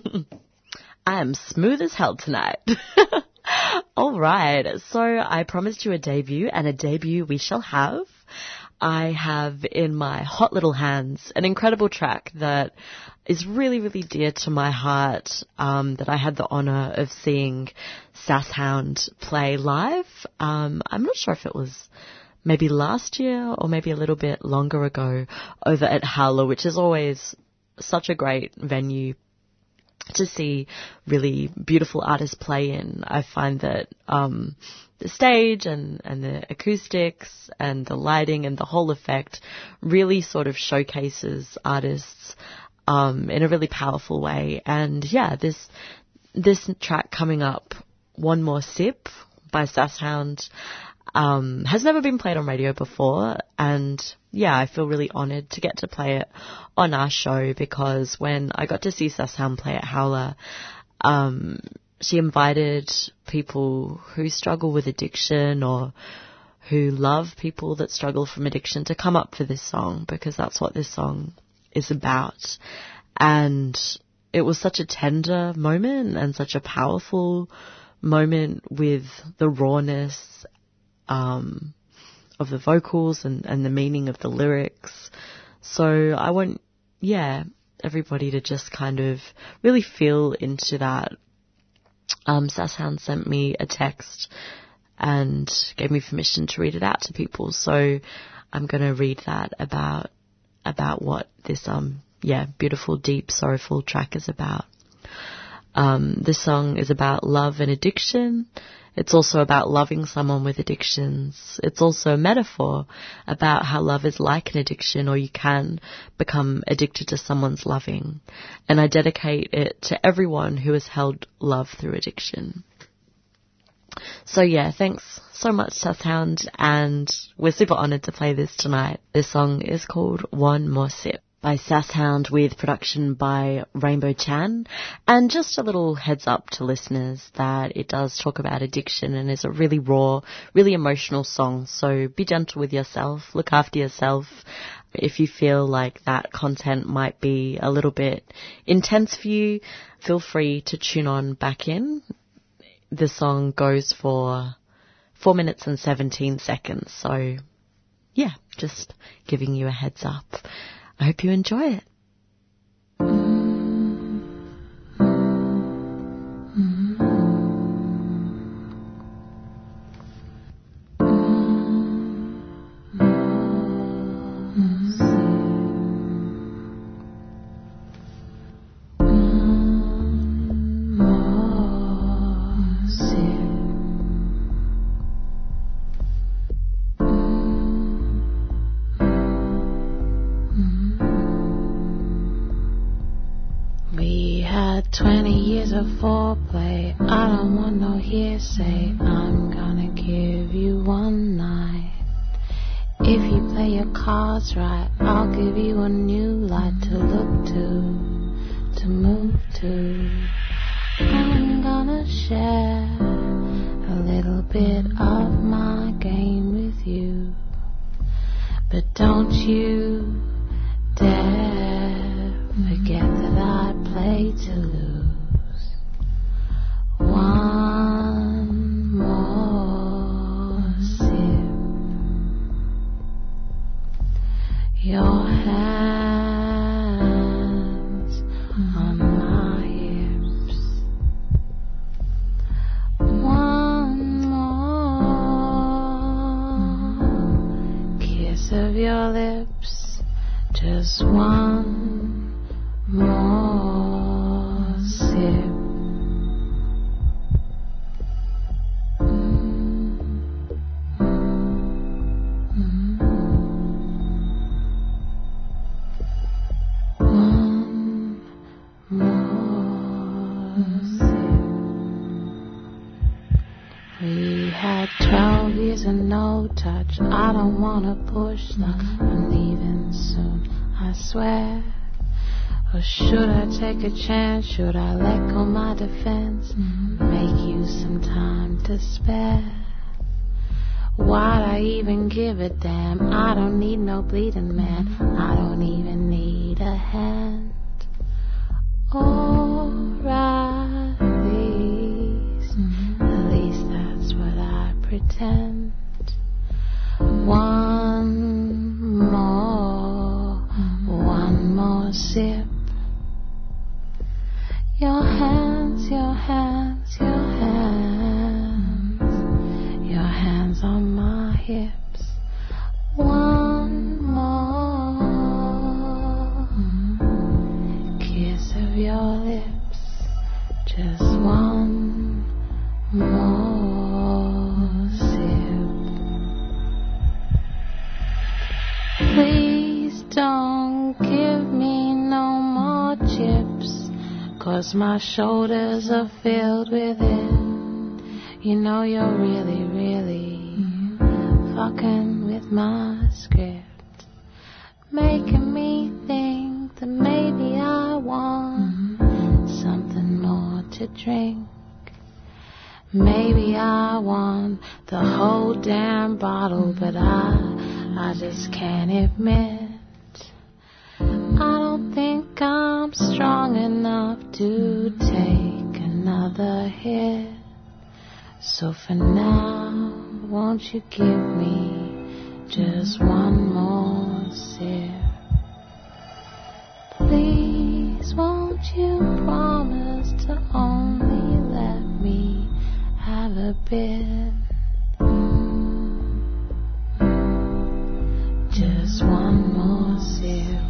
I am smooth as hell tonight. All right, so I promised you a debut, and a debut we shall have. I have in my hot little hands an incredible track that is really, really dear to my heart, um, that I had the honour of seeing Sasshound play live. Um, I'm not sure if it was maybe last year or maybe a little bit longer ago over at Howler, which is always such a great venue to see really beautiful artists play in. I find that um, the stage and, and the acoustics and the lighting and the whole effect really sort of showcases artists um, in a really powerful way. And yeah, this this track coming up, One More Sip by Sasshound, um, has never been played on radio before, and yeah, I feel really honoured to get to play it on our show, because when I got to see Sasshound play at Howler, um, she invited people who struggle with addiction or who love people that struggle from addiction to come up for this song, because that's what this song is about. And it was such a tender moment and such a powerful moment with the rawness um, of the vocals and, and the meaning of the lyrics. So I want, yeah, everybody to just kind of really feel into that. Um, Sasshound sent me a text and gave me permission to read it out to people. So I'm going to read that about about what this um yeah beautiful, deep, sorrowful track is about. Um, this song is about love and addiction. It's also about loving someone with addictions. It's also a metaphor about how love is like an addiction, or you can become addicted to someone's loving. And I dedicate it to everyone who has held love through addiction. So yeah, thanks so much, Sasshound, and we're super honoured to play this tonight. This song is called One More Sip by Sasshound, with production by Rainbow Chan. And just a little heads up to listeners that it does talk about addiction and is a really raw, really emotional song. So be gentle with yourself, look after yourself. If you feel like that content might be a little bit intense for you, feel free to tune on back in. The song goes for four minutes and seventeen seconds. So, yeah, just giving you a heads up. I hope you enjoy it. Twenty years of foreplay, I don't want no hearsay. I'm gonna give you one night. If you play your cards right, I'll give you a new light to look to, to move to. I'm gonna share a little bit of my game with you, but don't you dare forget that I play to lose. One more sip. Your hands on my hips. One more kiss of your lips. Just one more sip. One more sip. We had twelve years and no touch. I don't wanna push luck. I'm leaving soon, I swear. Or should I take a chance? Should I let go my defense? Make you some time to spare? Why'd I even give a damn? I don't need no bleeding man. I don't even need a hand. O'Reilly's, at least that's what I pretend. One more, one more sip. Your hands, your hands, your hands, your hands on my hips. One more kiss of your lips. Just one more sip. Please don't give me no more chips. 'Cause my shoulders are filled with it. You know you're really, really fucking with my script, making me think that maybe I want something more to drink. Maybe I want the whole damn bottle, but I, I just can't admit I don't think I'm strong enough to take another hit. So for now, won't you give me just one more sip? Please, won't you promise to only let me have a bit? Just one more sip.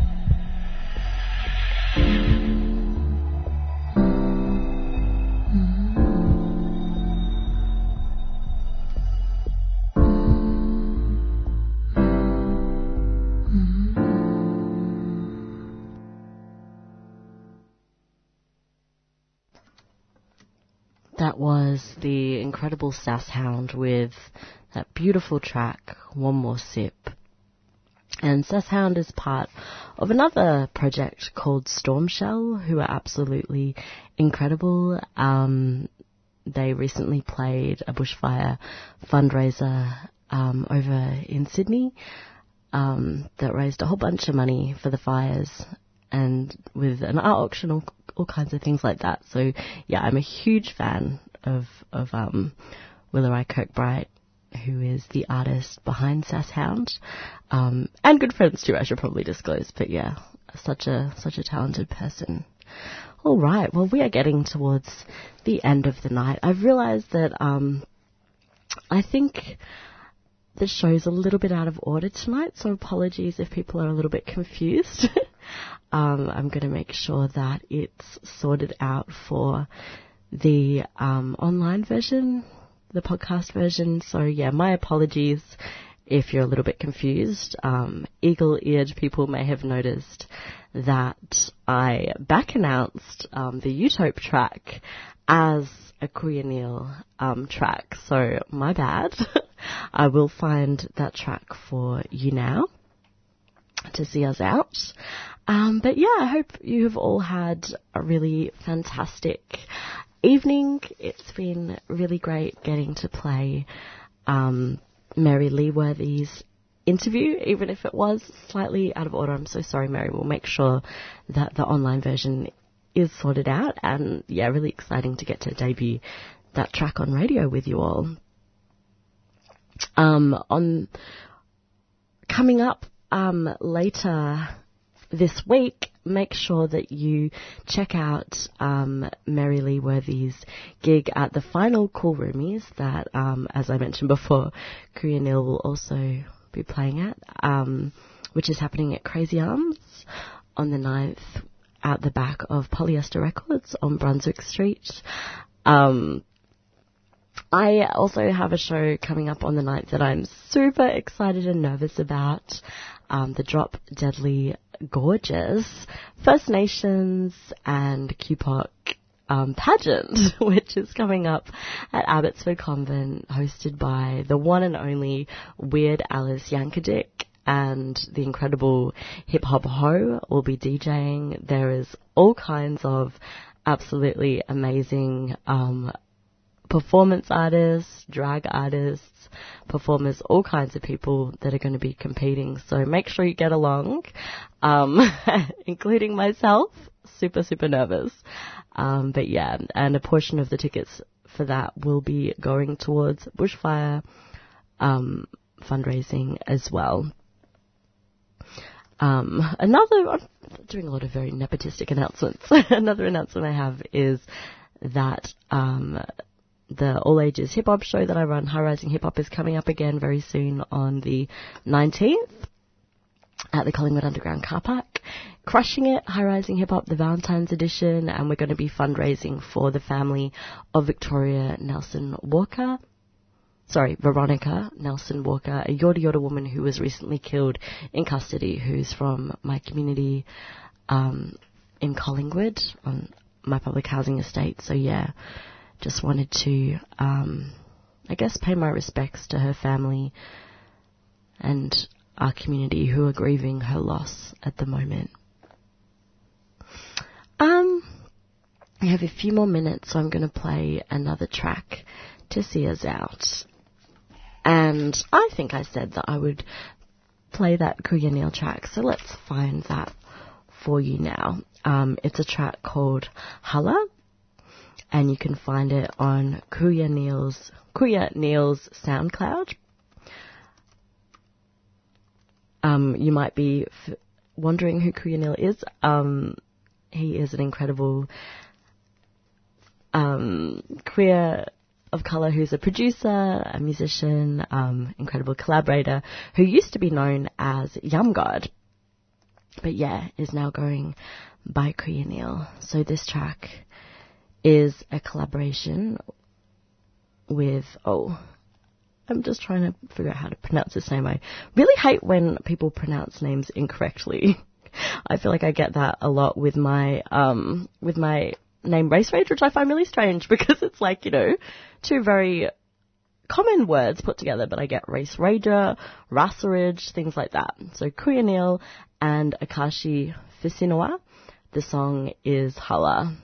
That was the incredible Sasshound with that beautiful track, One More Sip. And Sasshound is part of another project called Stormshell, who are absolutely incredible. Um, they recently played a bushfire fundraiser um, over in Sydney. um, that raised a whole bunch of money for the fires, and with an art auction, all, all kinds of things like that. So yeah, I'm a huge fan of of um, Willerai Kirkbright, who is the artist behind Sass Hound, um, and good friends too, I should probably disclose. But yeah, such a such a talented person. All right, well, we are getting towards the end of the night. I've realised that um, I think the show's a little bit out of order tonight, so apologies if people are a little bit confused. um, I'm going to make sure that it's sorted out for the um, online version, the podcast version. So yeah, my apologies if you're a little bit confused. Um, eagle-eared people may have noticed that I back announced um, the Utope track as a Kuya Neal um, track. So my bad. I will find that track for you now to see us out. Um, but yeah, I hope you have all had a really fantastic evening. It's been really great getting to play um, Mary Lee Worthy's interview, even if it was slightly out of order. I'm so sorry, Mary. We'll make sure that the online version is sorted out. And yeah, really exciting to get to debut that track on radio with you all. Um, on coming up um, later this week, make sure that you check out um, Mary Lee Worthy's gig at the final Cool Roomies that, um, as I mentioned before, Kuya Neal will also be playing at, um, which is happening at Crazy Arms on the ninth at the back of Polyester Records on Brunswick Street. Um, I also have a show coming up on the ninth that I'm super excited and nervous about, um, the Drop Deadly Gorgeous First Nations and Q P O C um, pageant, which is coming up at Abbotsford Convent, hosted by the one and only Weird Alice Yankovic, and the incredible Hip Hop Ho will be DJing. There is all kinds of absolutely amazing um, performance artists, drag artists, performers, all kinds of people that are going to be competing. So make sure you get along, um, including myself. Super, super nervous. Um, but yeah, and a portion of the tickets for that will be going towards bushfire um, fundraising as well. Um, another, I'm doing a lot of very nepotistic announcements. Another announcement I have is that um, the All Ages Hip Hop show that I run, High Rising Hip Hop, is coming up again very soon on the nineteenth at the Collingwood Underground Car Park. Crushing It, High Rising Hip Hop, the Valentine's edition, and we're going to be fundraising for the family of Victoria Nelson Walker. Sorry, Veronica Nelson Walker, a Yorta Yorta woman who was recently killed in custody, who's from my community um, in Collingwood on my public housing estate. So yeah, just wanted to, um, I guess, pay my respects to her family and our community who are grieving her loss at the moment. Um, I have a few more minutes, so I'm going to play another track to see us out. And I think I said that I would play that Kuya Neal track, so let's find that for you now. Um, it's a track called Hala, and you can find it on Kuya Neal's, Kuya Neal's SoundCloud. Um, you might be f- wondering who Kuya Neal is. Um, he is an incredible um, queer of colour who's a producer, a musician, um, incredible collaborator, who used to be known as Yumgod, but yeah, is now going by Kuya Neal. So this track is a collaboration with, oh, I'm just trying to figure out how to pronounce his name. I really hate when people pronounce names incorrectly. I feel like I get that a lot with my um with my name Race Rage, which I find really strange because it's like, you know, two very common words put together, but I get Race Rager, Rasarage, things like that. So Kuya Neal and Akashi Fisinoa. The song is Hala.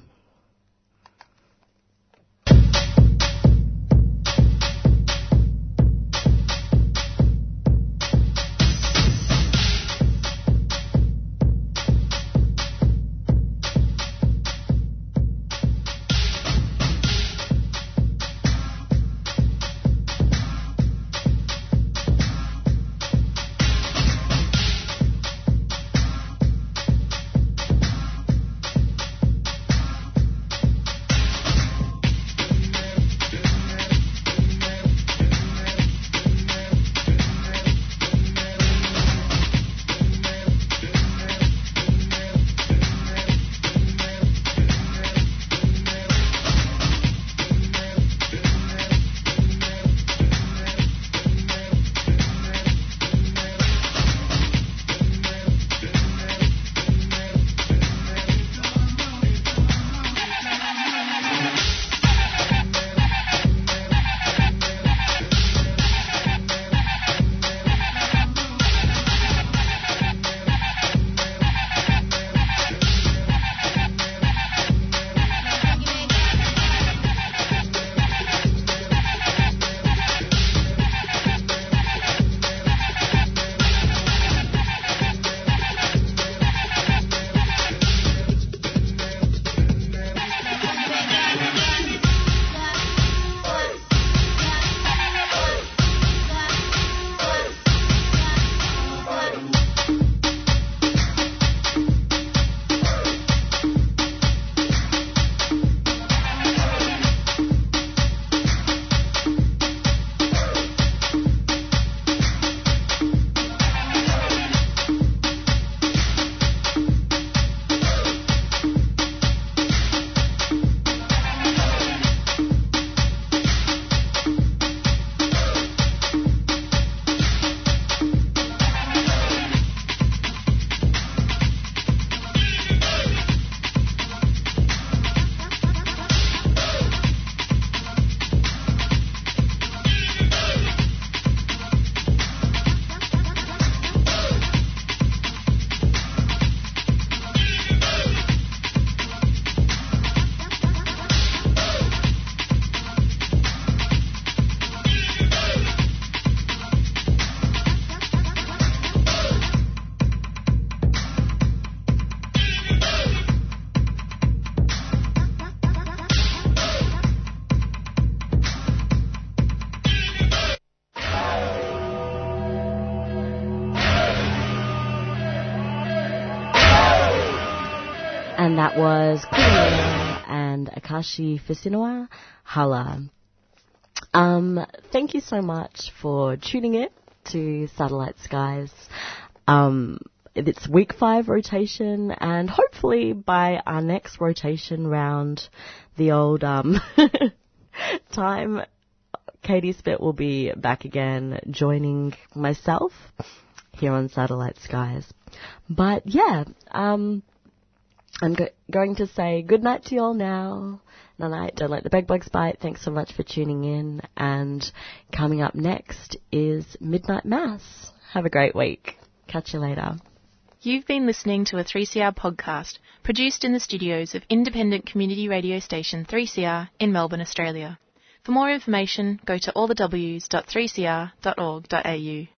And that was Kuya and Akashi Fisinoa Hala. Um, thank you so much for tuning in to Satellite Skies. Um, it's week five rotation, and hopefully by our next rotation round, the old um, time, Katie Spit will be back again, joining myself here on Satellite Skies. But yeah, um, I'm go- going to say good night to you all now. Night night, don't let the bed bugs bite. Thanks so much for tuning in. And coming up next is Midnight Mass. Have a great week. Catch you later. You've been listening to a three C R podcast produced in the studios of independent community radio station three C R in Melbourne, Australia. For more information, go to all the w s dot three c r dot org dot a u.